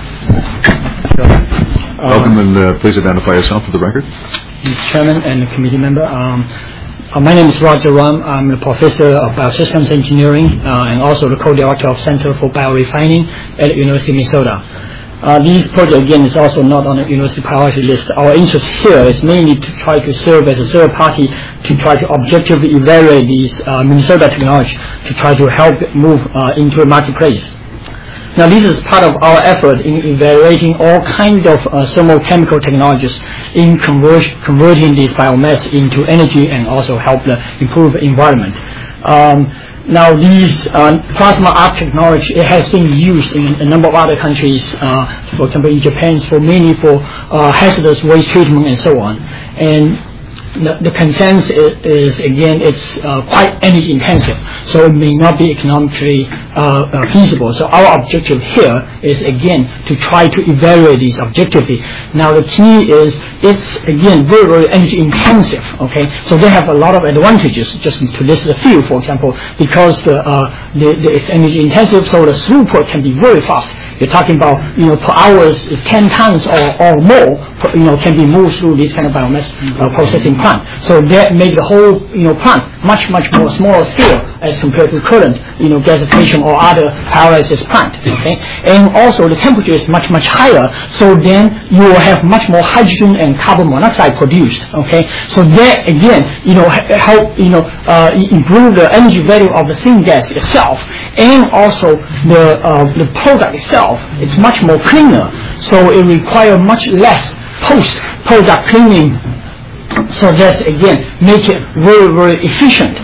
Welcome, and please identify yourself for the record. Mr. Chairman and committee member, my name is Roger Rum. I'm a professor of biosystems engineering and also the co-director of Center for Biorefining at the University of Minnesota. This project, again, is also not on the university priority list. Our interest here is mainly to try to serve as a third party to try to objectively evaluate these Minnesota technology to try to help move into a marketplace. Now, this is part of our effort in evaluating all kinds of thermochemical technologies in converting this biomass into energy and also help improve the environment. Now, these plasma arc technology, it has been used in a number of other countries, for example, in Japan, mainly for hazardous waste treatment and so on. And the consensus is again, it's quite energy intensive, so it may not be economically feasible. So our objective here is again to try to evaluate these objectively. Now the key is it's again very, very energy intensive. Okay, so they have a lot of advantages. Just to list a few, for example, because it's energy intensive, so the throughput can be very fast. You're talking about per hour is 10 tons or more can be moved through this kind of biomass processing plant. So that make the whole plant much more smaller scale as compared to current gasification or other pyrolysis plant. Okay, and also the temperature is much higher. So then you will have much more hydrogen and carbon monoxide produced. Okay, so that again help improve the energy value of the syngas itself, and also the product itself. It's much more cleaner. So it requires much less post-product cleaning. So that's again make it very efficient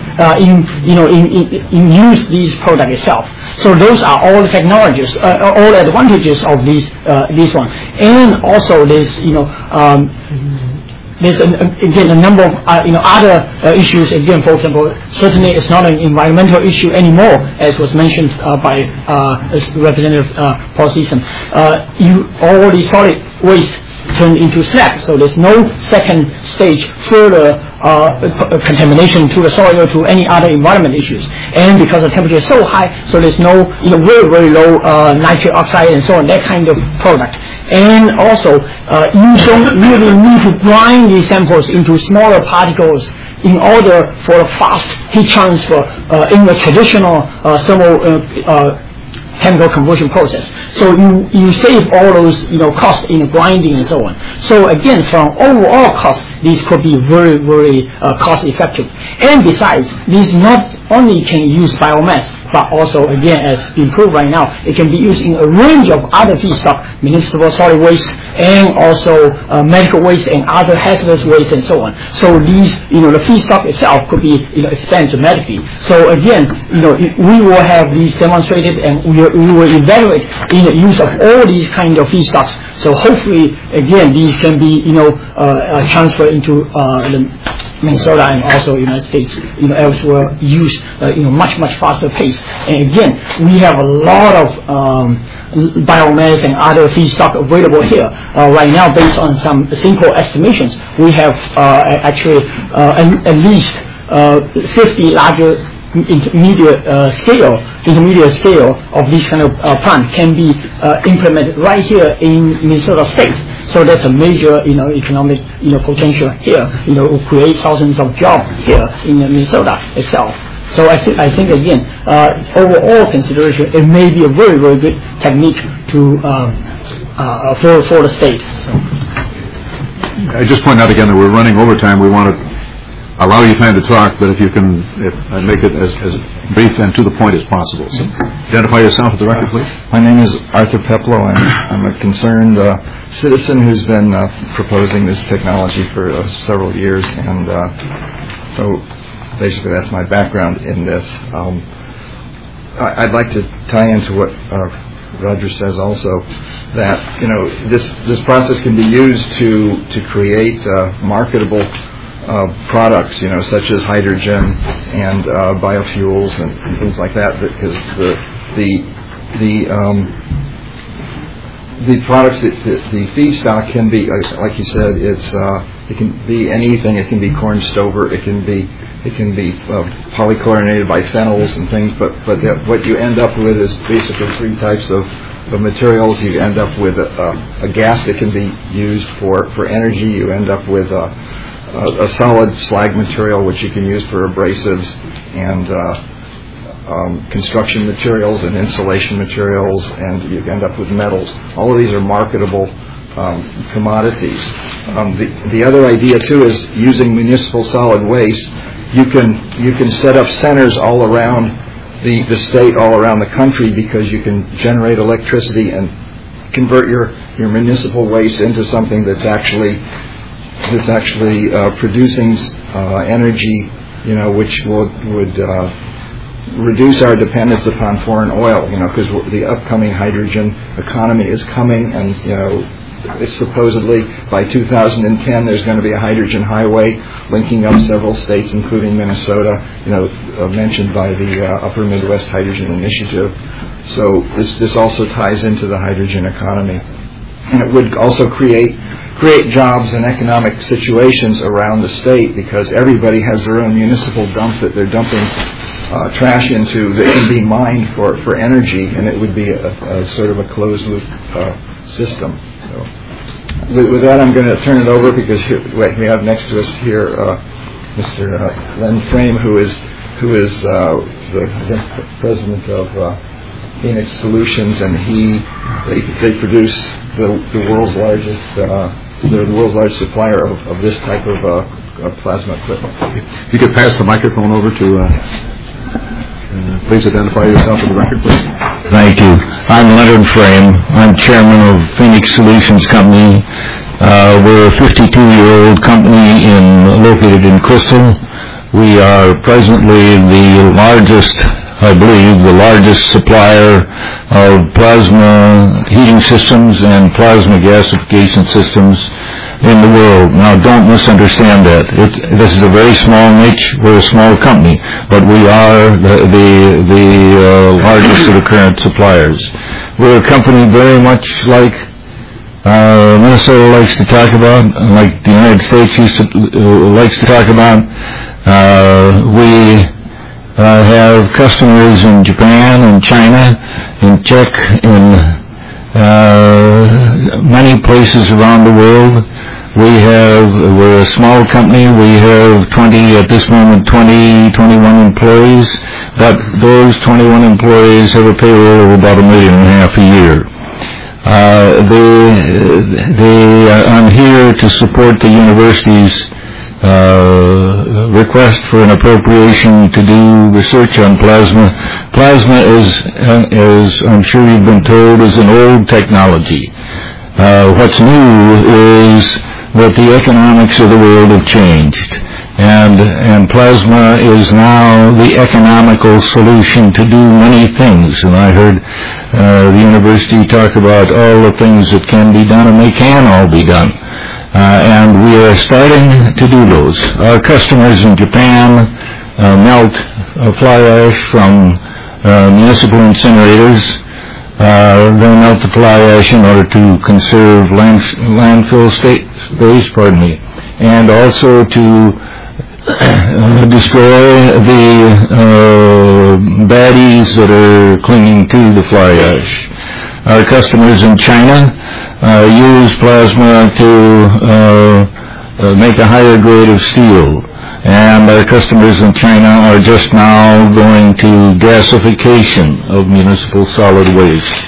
in use these product itself. So those are all the technologies, all advantages of this one, and also there's again a number of other issues. Again, for example, certainly it's not an environmental issue anymore, as was mentioned by Representative Paul Season. You already solid waste turned into slag, so there's no second stage further contamination to the soil or to any other environment issues. And because the temperature is so high, so there's no very low nitric oxide and so on, that kind of product. And also you don't really need to grind these samples into smaller particles in order for a fast heat transfer in the traditional chemical conversion process. So you save all those costs in grinding and so on. So again, from overall cost, these could be very cost effective. And besides, these not only can use biomass, but also again, as improved right now, it can be used in a range of other feedstock, municipal solid waste, and also medical waste and other hazardous waste and so on. So these, the feedstock itself could be expanded dramatically. So again, we will have these demonstrated, and we will evaluate in the use of all these kind of feedstocks. So hopefully, again, these can be transferred into Minnesota and also United States, elsewhere, used much faster pace. And again, we have a lot of biomass and other feedstock available here right now. Based on some simple estimations, we have actually at least 50 larger intermediate scale of this kind of plant can be implemented right here in Minnesota State. So that's a major, economic, potential here. Will create thousands of jobs here in Minnesota itself. So I think again, overall consideration, it may be a very, very good technique to for the state. So. I just point out again that we're running overtime. We want to allow you time to talk, but if you can make it as brief and to the point as possible. So identify yourself at the record, please. My name is Arthur Peplow, and I'm a concerned citizen who's been proposing this technology for several years, and so basically that's my background in this. I'd like to tie into what Roger says also, that this process can be used to create marketable products, such as hydrogen and biofuels and things like that, because the products, the feedstock can be, like you said, it can be anything. It can be corn stover. It can be polychlorinated biphenyls and things. But what you end up with is basically three types of materials. You end up with a gas that can be used for energy. You end up with a solid slag material which you can use for abrasives and construction materials and insulation materials, and you end up with metals. All of these are marketable commodities. The other idea too is using municipal solid waste. You can set up centers all around the state, all around the country, because you can generate electricity and convert your municipal waste into something that's actually producing energy, which would reduce our dependence upon foreign oil, because the upcoming hydrogen economy is coming, and it's supposedly by 2010 there's going to be a hydrogen highway linking up several states, including Minnesota, mentioned by the Upper Midwest Hydrogen Initiative. So this also ties into the hydrogen economy, and it would also create jobs and economic situations around the state, because everybody has their own municipal dump that they're dumping trash into that can be mined for energy, and it would be a sort of a closed loop system. So, with that, I'm going to turn it over, because we have next to us here Mr. Len Frame, who is the president of Phoenix Solutions, and they produce the world's largest. They're the world's largest supplier of this type of plasma equipment. If you could pass the microphone over to. Please identify yourself for the record, please. Thank you. I'm Leonard Frame. I'm chairman of Phoenix Solutions Company. We're a 52-year-old company located in Crystal. We are presently the largest supplier of plasma heating systems and plasma gasification systems in the world. Now, don't misunderstand that. This is a very small niche. We're a small company, but we are the largest of the current suppliers. We're a company very much like Minnesota likes to talk about, like the United States likes to talk about. We have customers in Japan and China, in Czech, in many places around the world. We're a small company. We have at this moment 21 employees, but those 21 employees have a payroll of about $1.5 million a year. I'm here to support the university's request for an appropriation to do research on plasma. Plasma is, I'm sure you've been told, is an old technology. What's new is that the economics of the world have changed, and plasma is now the economical solution to do many things. And I heard the university talk about all the things that can be done, and they can all be done. And we are starting to do those. Our customers in Japan melt fly ash from municipal incinerators. They melt the fly ash in order to conserve landfill space, and also to destroy the baddies that are clinging to the fly ash. Our customers in China use plasma to make a higher grade of steel. And our customers in China are just now going to gasification of municipal solid waste.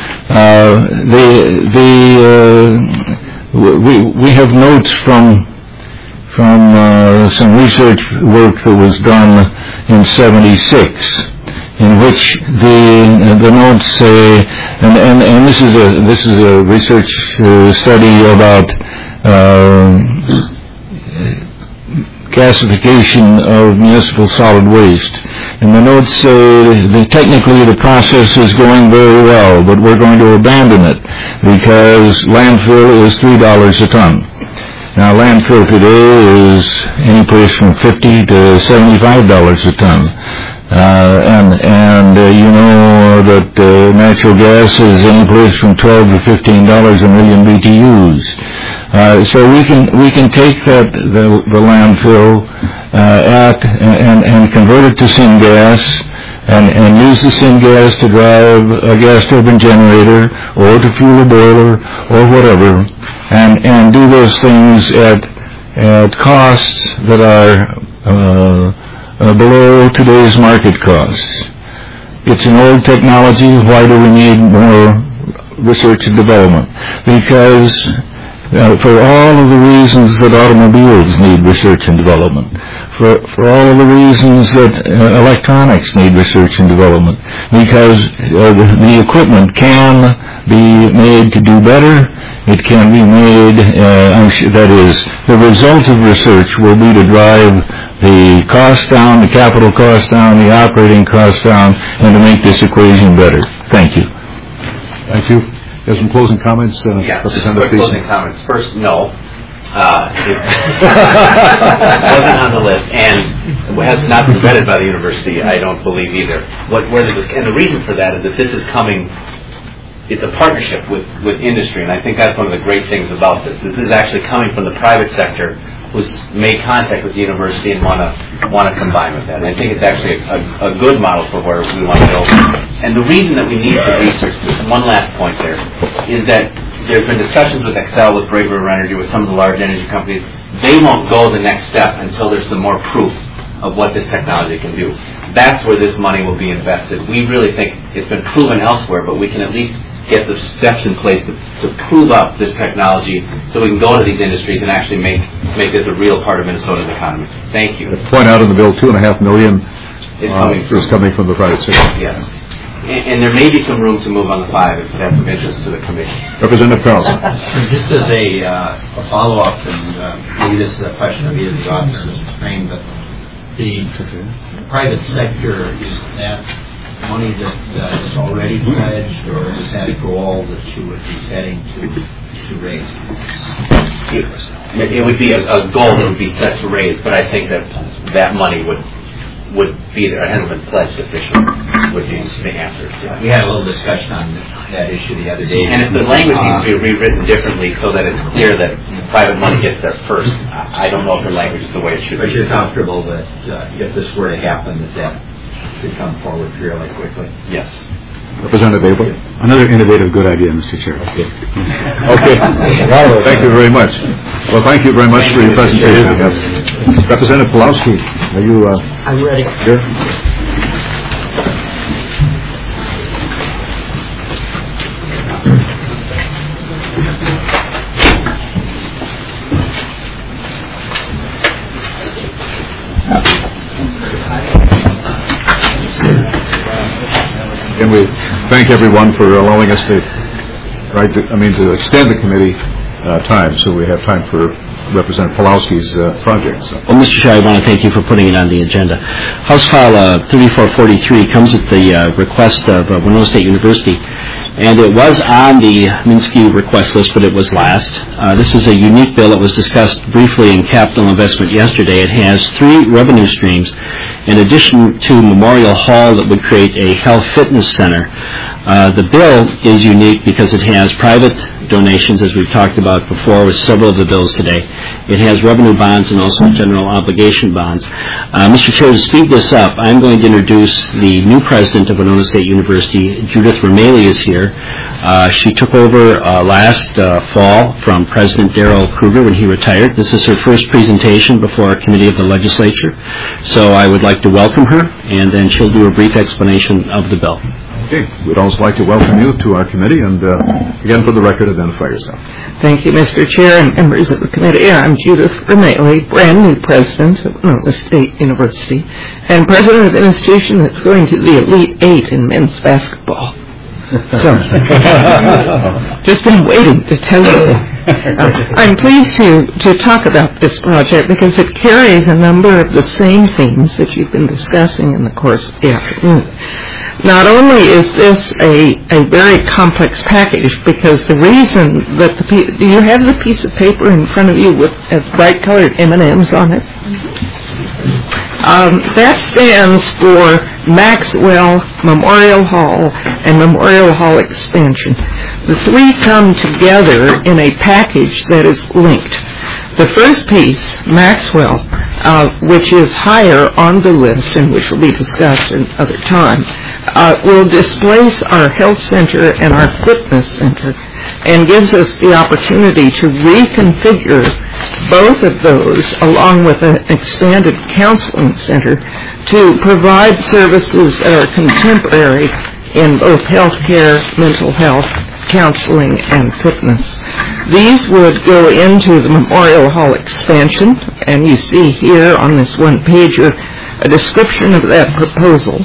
We have notes from some research work that was done in '76, in which the notes say, and this is a research study about gasification of municipal solid waste. And the notes say that technically the process is going very well, but we're going to abandon it because landfill is $3 a ton. Now landfill today is any place from $50 to $75 a ton. You know that natural gas is any place from $12 to $15 a million BTUs. So we can take the landfill and convert it to syngas and use the syngas to drive a gas turbine generator or to fuel a boiler or whatever, and do those things at costs that are below today's market costs. It's an old technology. Why do we need more research and development? Because for all of the reasons that automobiles need research and development, for all of the reasons that electronics need research and development, because the equipment can be made to do better. It can be made, that is, the result of research will be to drive the cost down, the capital cost down, the operating cost down, and to make this equation better. Thank you. Thank you. You have some closing comments? Yeah, just quick closing comments. First, no. It wasn't on the list, and has not been vetted by the university, I don't believe either. And the reason for that is that this is coming, it's a partnership with industry, and I think that's one of the great things about this. This is actually coming from the private sector who's made contact with the university and want to combine with that. And I think it's actually a good model for where we want to go. And the reason that we need to research this, one last point there, is that there's been discussions with Xcel, with Brave River Energy, with some of the large energy companies. They won't go the next step until there's some more proof of what this technology can do. That's where this money will be invested. We really think it's been proven elsewhere, but we can at least get the steps in place to prove up this technology so we can go to these industries and actually make this a real part of Minnesota's economy. Thank you. Point out in the bill, $2.5 million is coming from the private sector. Yes. And there may be some room to move on the 5 if that's of interest to the committee. Representative Carlson. Just as a follow-up, and maybe this is a question of either the author or Mr. Strain, but the private sector, is that money that is already pledged, or is that a goal that you would be setting to raise? It would be a goal that would be set to raise, but I think that money would be there. It hasn't been pledged officially, would be the answer. We had a little discussion on that issue the other day. And if the language needs to be rewritten differently so that it's clear that private money gets there first, I don't know if the language is the way it should be. But you're comfortable that if this were to happen, that should come forward fairly quickly? Yes. Representative Abel. Another innovative good idea, Mr. Chair. Okay. Thank you very much. Well, thank you very much for your presentation. Representative Pulowski, are you I'm ready. here? And we thank everyone for allowing us to extend the committee time, so we have time for Representative Pulowski's project. So. Well, Mr. Chair, I want to thank you for putting it on the agenda. House File 3443 comes at the request of Winona State University, and it was on the Minsky request list, but it was last. This is a unique bill that was discussed briefly in capital investment yesterday. It has 3 revenue streams, in addition to Memorial Hall that would create a health fitness center. The bill is unique because it has private donations, as we've talked about before with several of the bills today. It has revenue bonds and also general obligation bonds. Mr. Chair, to speed this up, I'm going to introduce the new president of Winona State University. Judith Vermaele is here. She took over last fall from President Darrell Kruger when he retired. This is her first presentation before a committee of the legislature. So I would like to welcome her, and then she'll do a brief explanation of the bill. Okay. We'd also like to welcome you to our committee, and again, for the record, identify yourself. Thank you, Mr. Chair and members of the committee. I'm Judith Vermaele, brand new president of Winona State University, and president of an institution that's going to the Elite Eight in men's basketball. So, just been waiting to tell you. I'm pleased to talk about this project because it carries a number of the same themes that you've been discussing in the course of the afternoon. Not only is this a very complex package, because the reason that do you have the piece of paper in front of you with bright-colored M&Ms on it? That stands for Maxwell, Memorial Hall, and Memorial Hall Expansion. The three come together in a package that is linked. The first piece, Maxwell, which is higher on the list and which will be discussed another time, will displace our health center and our fitness center and gives us the opportunity to reconfigure both of those along with an expanded counseling center to provide services that are contemporary in both healthcare, mental health, counseling, and fitness. These would go into the Memorial Hall expansion, and you see here on this one-pager a description of that proposal.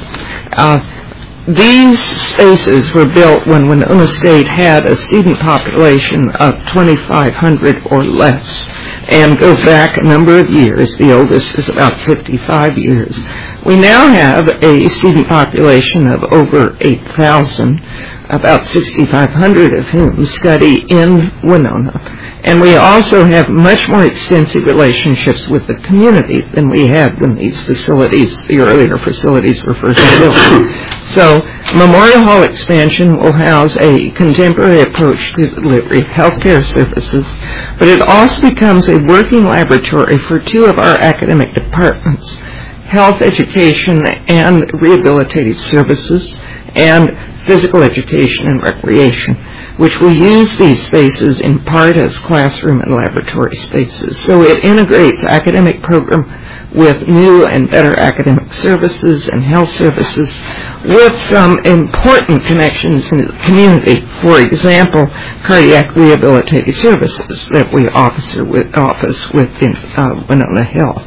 These spaces were built when Winona State had a student population of 2,500 or less, and go back a number of years. The oldest is about 55 years. We now have a student population of over 8,000, about 6,500 of whom study in Winona. And we also have much more extensive relationships with the community than we had when these facilities, the earlier facilities, were first built. So Memorial Hall expansion will house a contemporary approach to the delivery of healthcare services, but it also becomes a working laboratory for two of our academic departments, health education and rehabilitative services, and physical education and recreation, which will use these spaces in part as classroom and laboratory spaces. So it integrates academic program with new and better academic services and health services with some important connections in the community. For example, cardiac rehabilitative services that we office within Winona Health.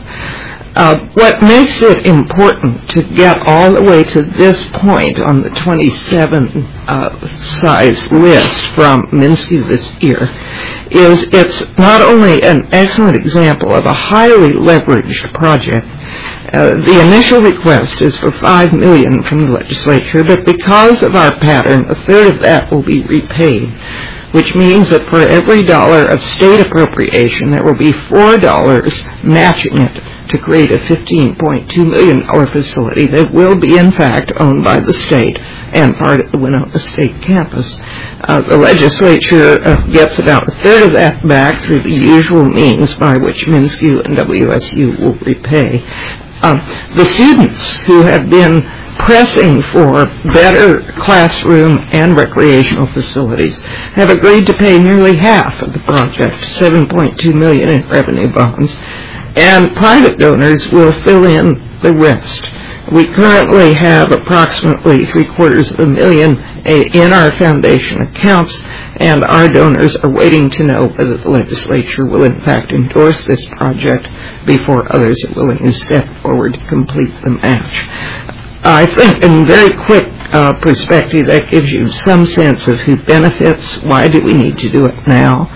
What makes it important to get all the way to this point on the 27 size list from MnSCU this year is it's not only an excellent example of a highly leveraged project. The initial request is for $5 million from the legislature, but because of our pattern, a third of that will be repaid, which means that for every dollar of state appropriation, there will be $4 matching it to create a $15.2 million facility that will be, in fact, owned by the state and part of the Winona State campus. The legislature gets about a third of that back through the usual means by which MnSCU and WSU will repay. The students who have been pressing for better classroom and recreational facilities have agreed to pay nearly half of the project, $7.2 million in revenue bonds, and private donors will fill in the rest. We currently have approximately $750,000 in our foundation accounts, and our donors are waiting to know whether the legislature will in fact endorse this project before others are willing to step forward to complete the match. I think in very quick perspective that gives you some sense of who benefits, why do we need to do it now,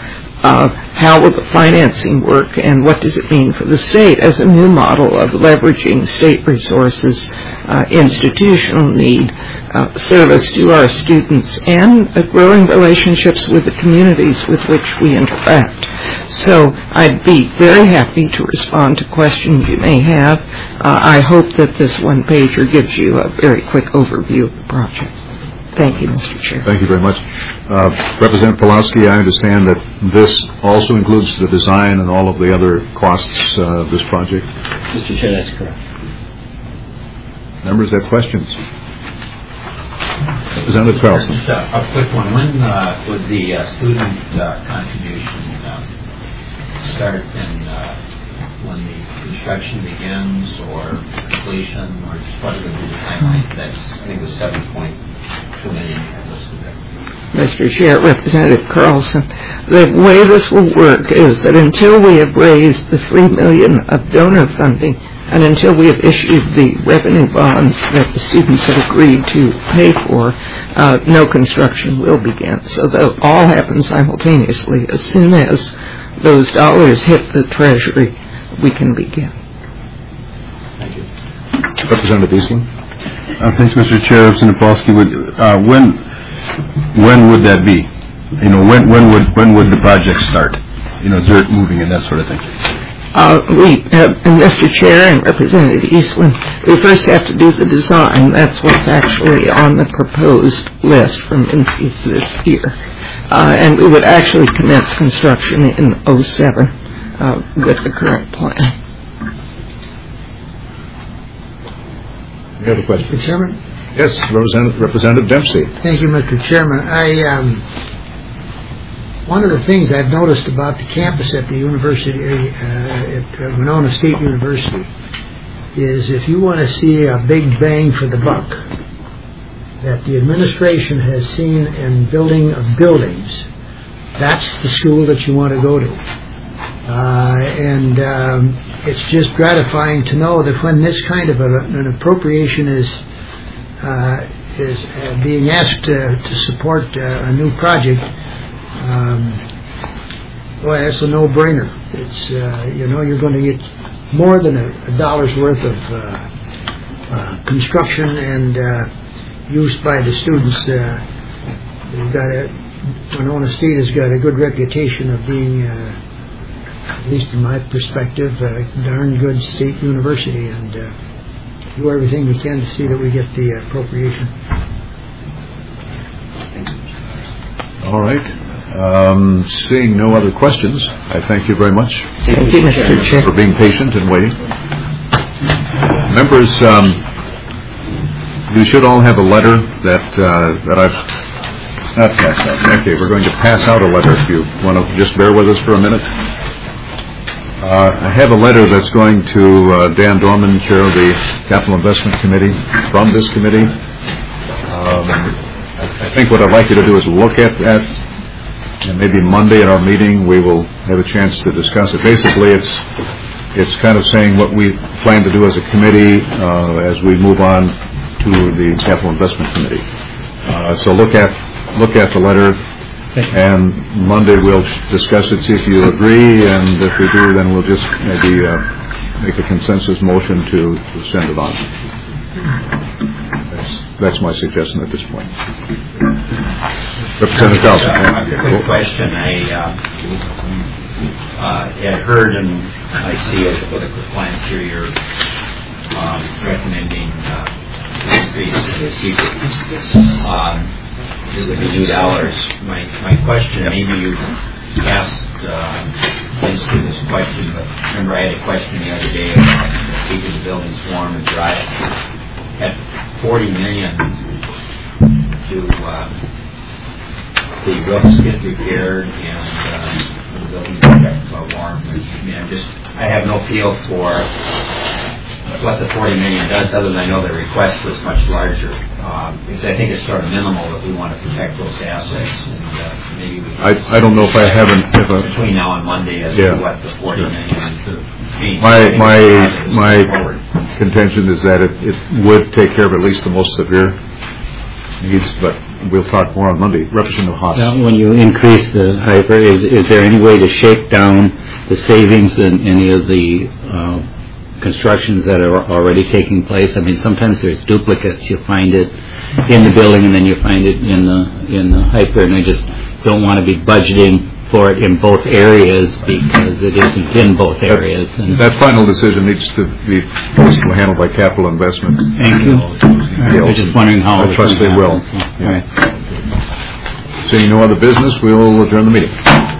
how will the financing work, and what does it mean for the state as a new model of leveraging state resources, institutional need, service to our students, and growing relationships with the communities with which we interact. So I'd be very happy to respond to questions you may have. I hope that this one-pager gives you a very quick overview of the project. Thank you, Mr. Chair. Thank you very much. Representative Pulaski, I understand that this also includes the design and all of the other costs of this project? Mr. Chair, that's correct. Members have questions? Representative Carlson. Just a quick one. When would the student contribution start, and when the construction begins or completion, or just what would be the timeline? That's, I think it was $7.2 million listed there. Mr. Chair, Representative Carlson, the way this will work is that until we have raised the $3 million of donor funding and until we have issued the revenue bonds that the students have agreed to pay for, no construction will begin. So that all happen simultaneously. As soon as those dollars hit the Treasury, we can begin. Thank you. Representative Eastland. Thanks, Mr. Chair. Representative Pulaski, when would that be? You know, when would the project start? You know, dirt moving and that sort of thing. Mr. Chair and Representative Eastland, we first have to do the design. That's what's actually on the proposed list from Minsky for this year. And we would actually commence construction in 2007 with the current plan. Any other questions? Mr. Chairman? Yes, Representative Dempsey. Thank you, Mr. Chairman. One of the things I've noticed about the campus at the university, at Winona State University, is if you want to see a big bang for the buck that the administration has seen in building of buildings, that's the school that you want to go to. And it's just gratifying to know that when this kind of an appropriation is being asked to support a new project, boy, that's a no-brainer. It's you're going to get more than a dollar's worth of construction and use by the students. Winona State has got a good reputation of being, at least in my perspective, a darn good state university, and do everything we can to see that we get the appropriation. All right. Seeing no other questions, I thank you very much. Thank you, Mr. Chair, for being patient and waiting. Members, you should all have a letter that I've not passed out. Okay, we're going to pass out a letter if you want to just bear with us for a minute. I have a letter that's going to Dan Dorman, Chair of the Capital Investment Committee, from this committee. I think what I'd like you to do is look at that, and maybe Monday at our meeting we will have a chance to discuss it. Basically, it's kind of saying what we plan to do as a committee as we move on to the Capital Investment Committee. So look at the letter, and Monday we'll discuss it, see if you agree, and if we do, then we'll just maybe make a consensus motion to send it on. That's my suggestion at this point. Representative Carlson. A quick question. I had heard, and I see as political plans here, you're recommending increase in the secret. It would be $2. My question, maybe you asked Minsky this question, but remember I had a question the other day about keeping the buildings warm and dry. At $40 million to the roofs get repaired and the buildings get warm. I have no feel for what the $40 million does, other than I know the request was much larger. Because I think it's sort of minimal if we want to protect those assets. And maybe we I don't know if I haven't between now and Monday as to what the $40 million means. My contention is that it would take care of at least the most severe needs, but we'll talk more on Monday. Representative Haas. Now, when you increase the hyper, is there any way to shake down the savings in any of the constructions that are already taking place? I mean, sometimes there's duplicates. You find it in the building, and then you find it in the hyper, and I just don't want to be budgeting for it in both areas because it isn't in both areas. And That final decision needs to be basically handled by capital investment. Thank you. I was just wondering how. I trust they will. All right. Seeing no other business, we'll adjourn the meeting.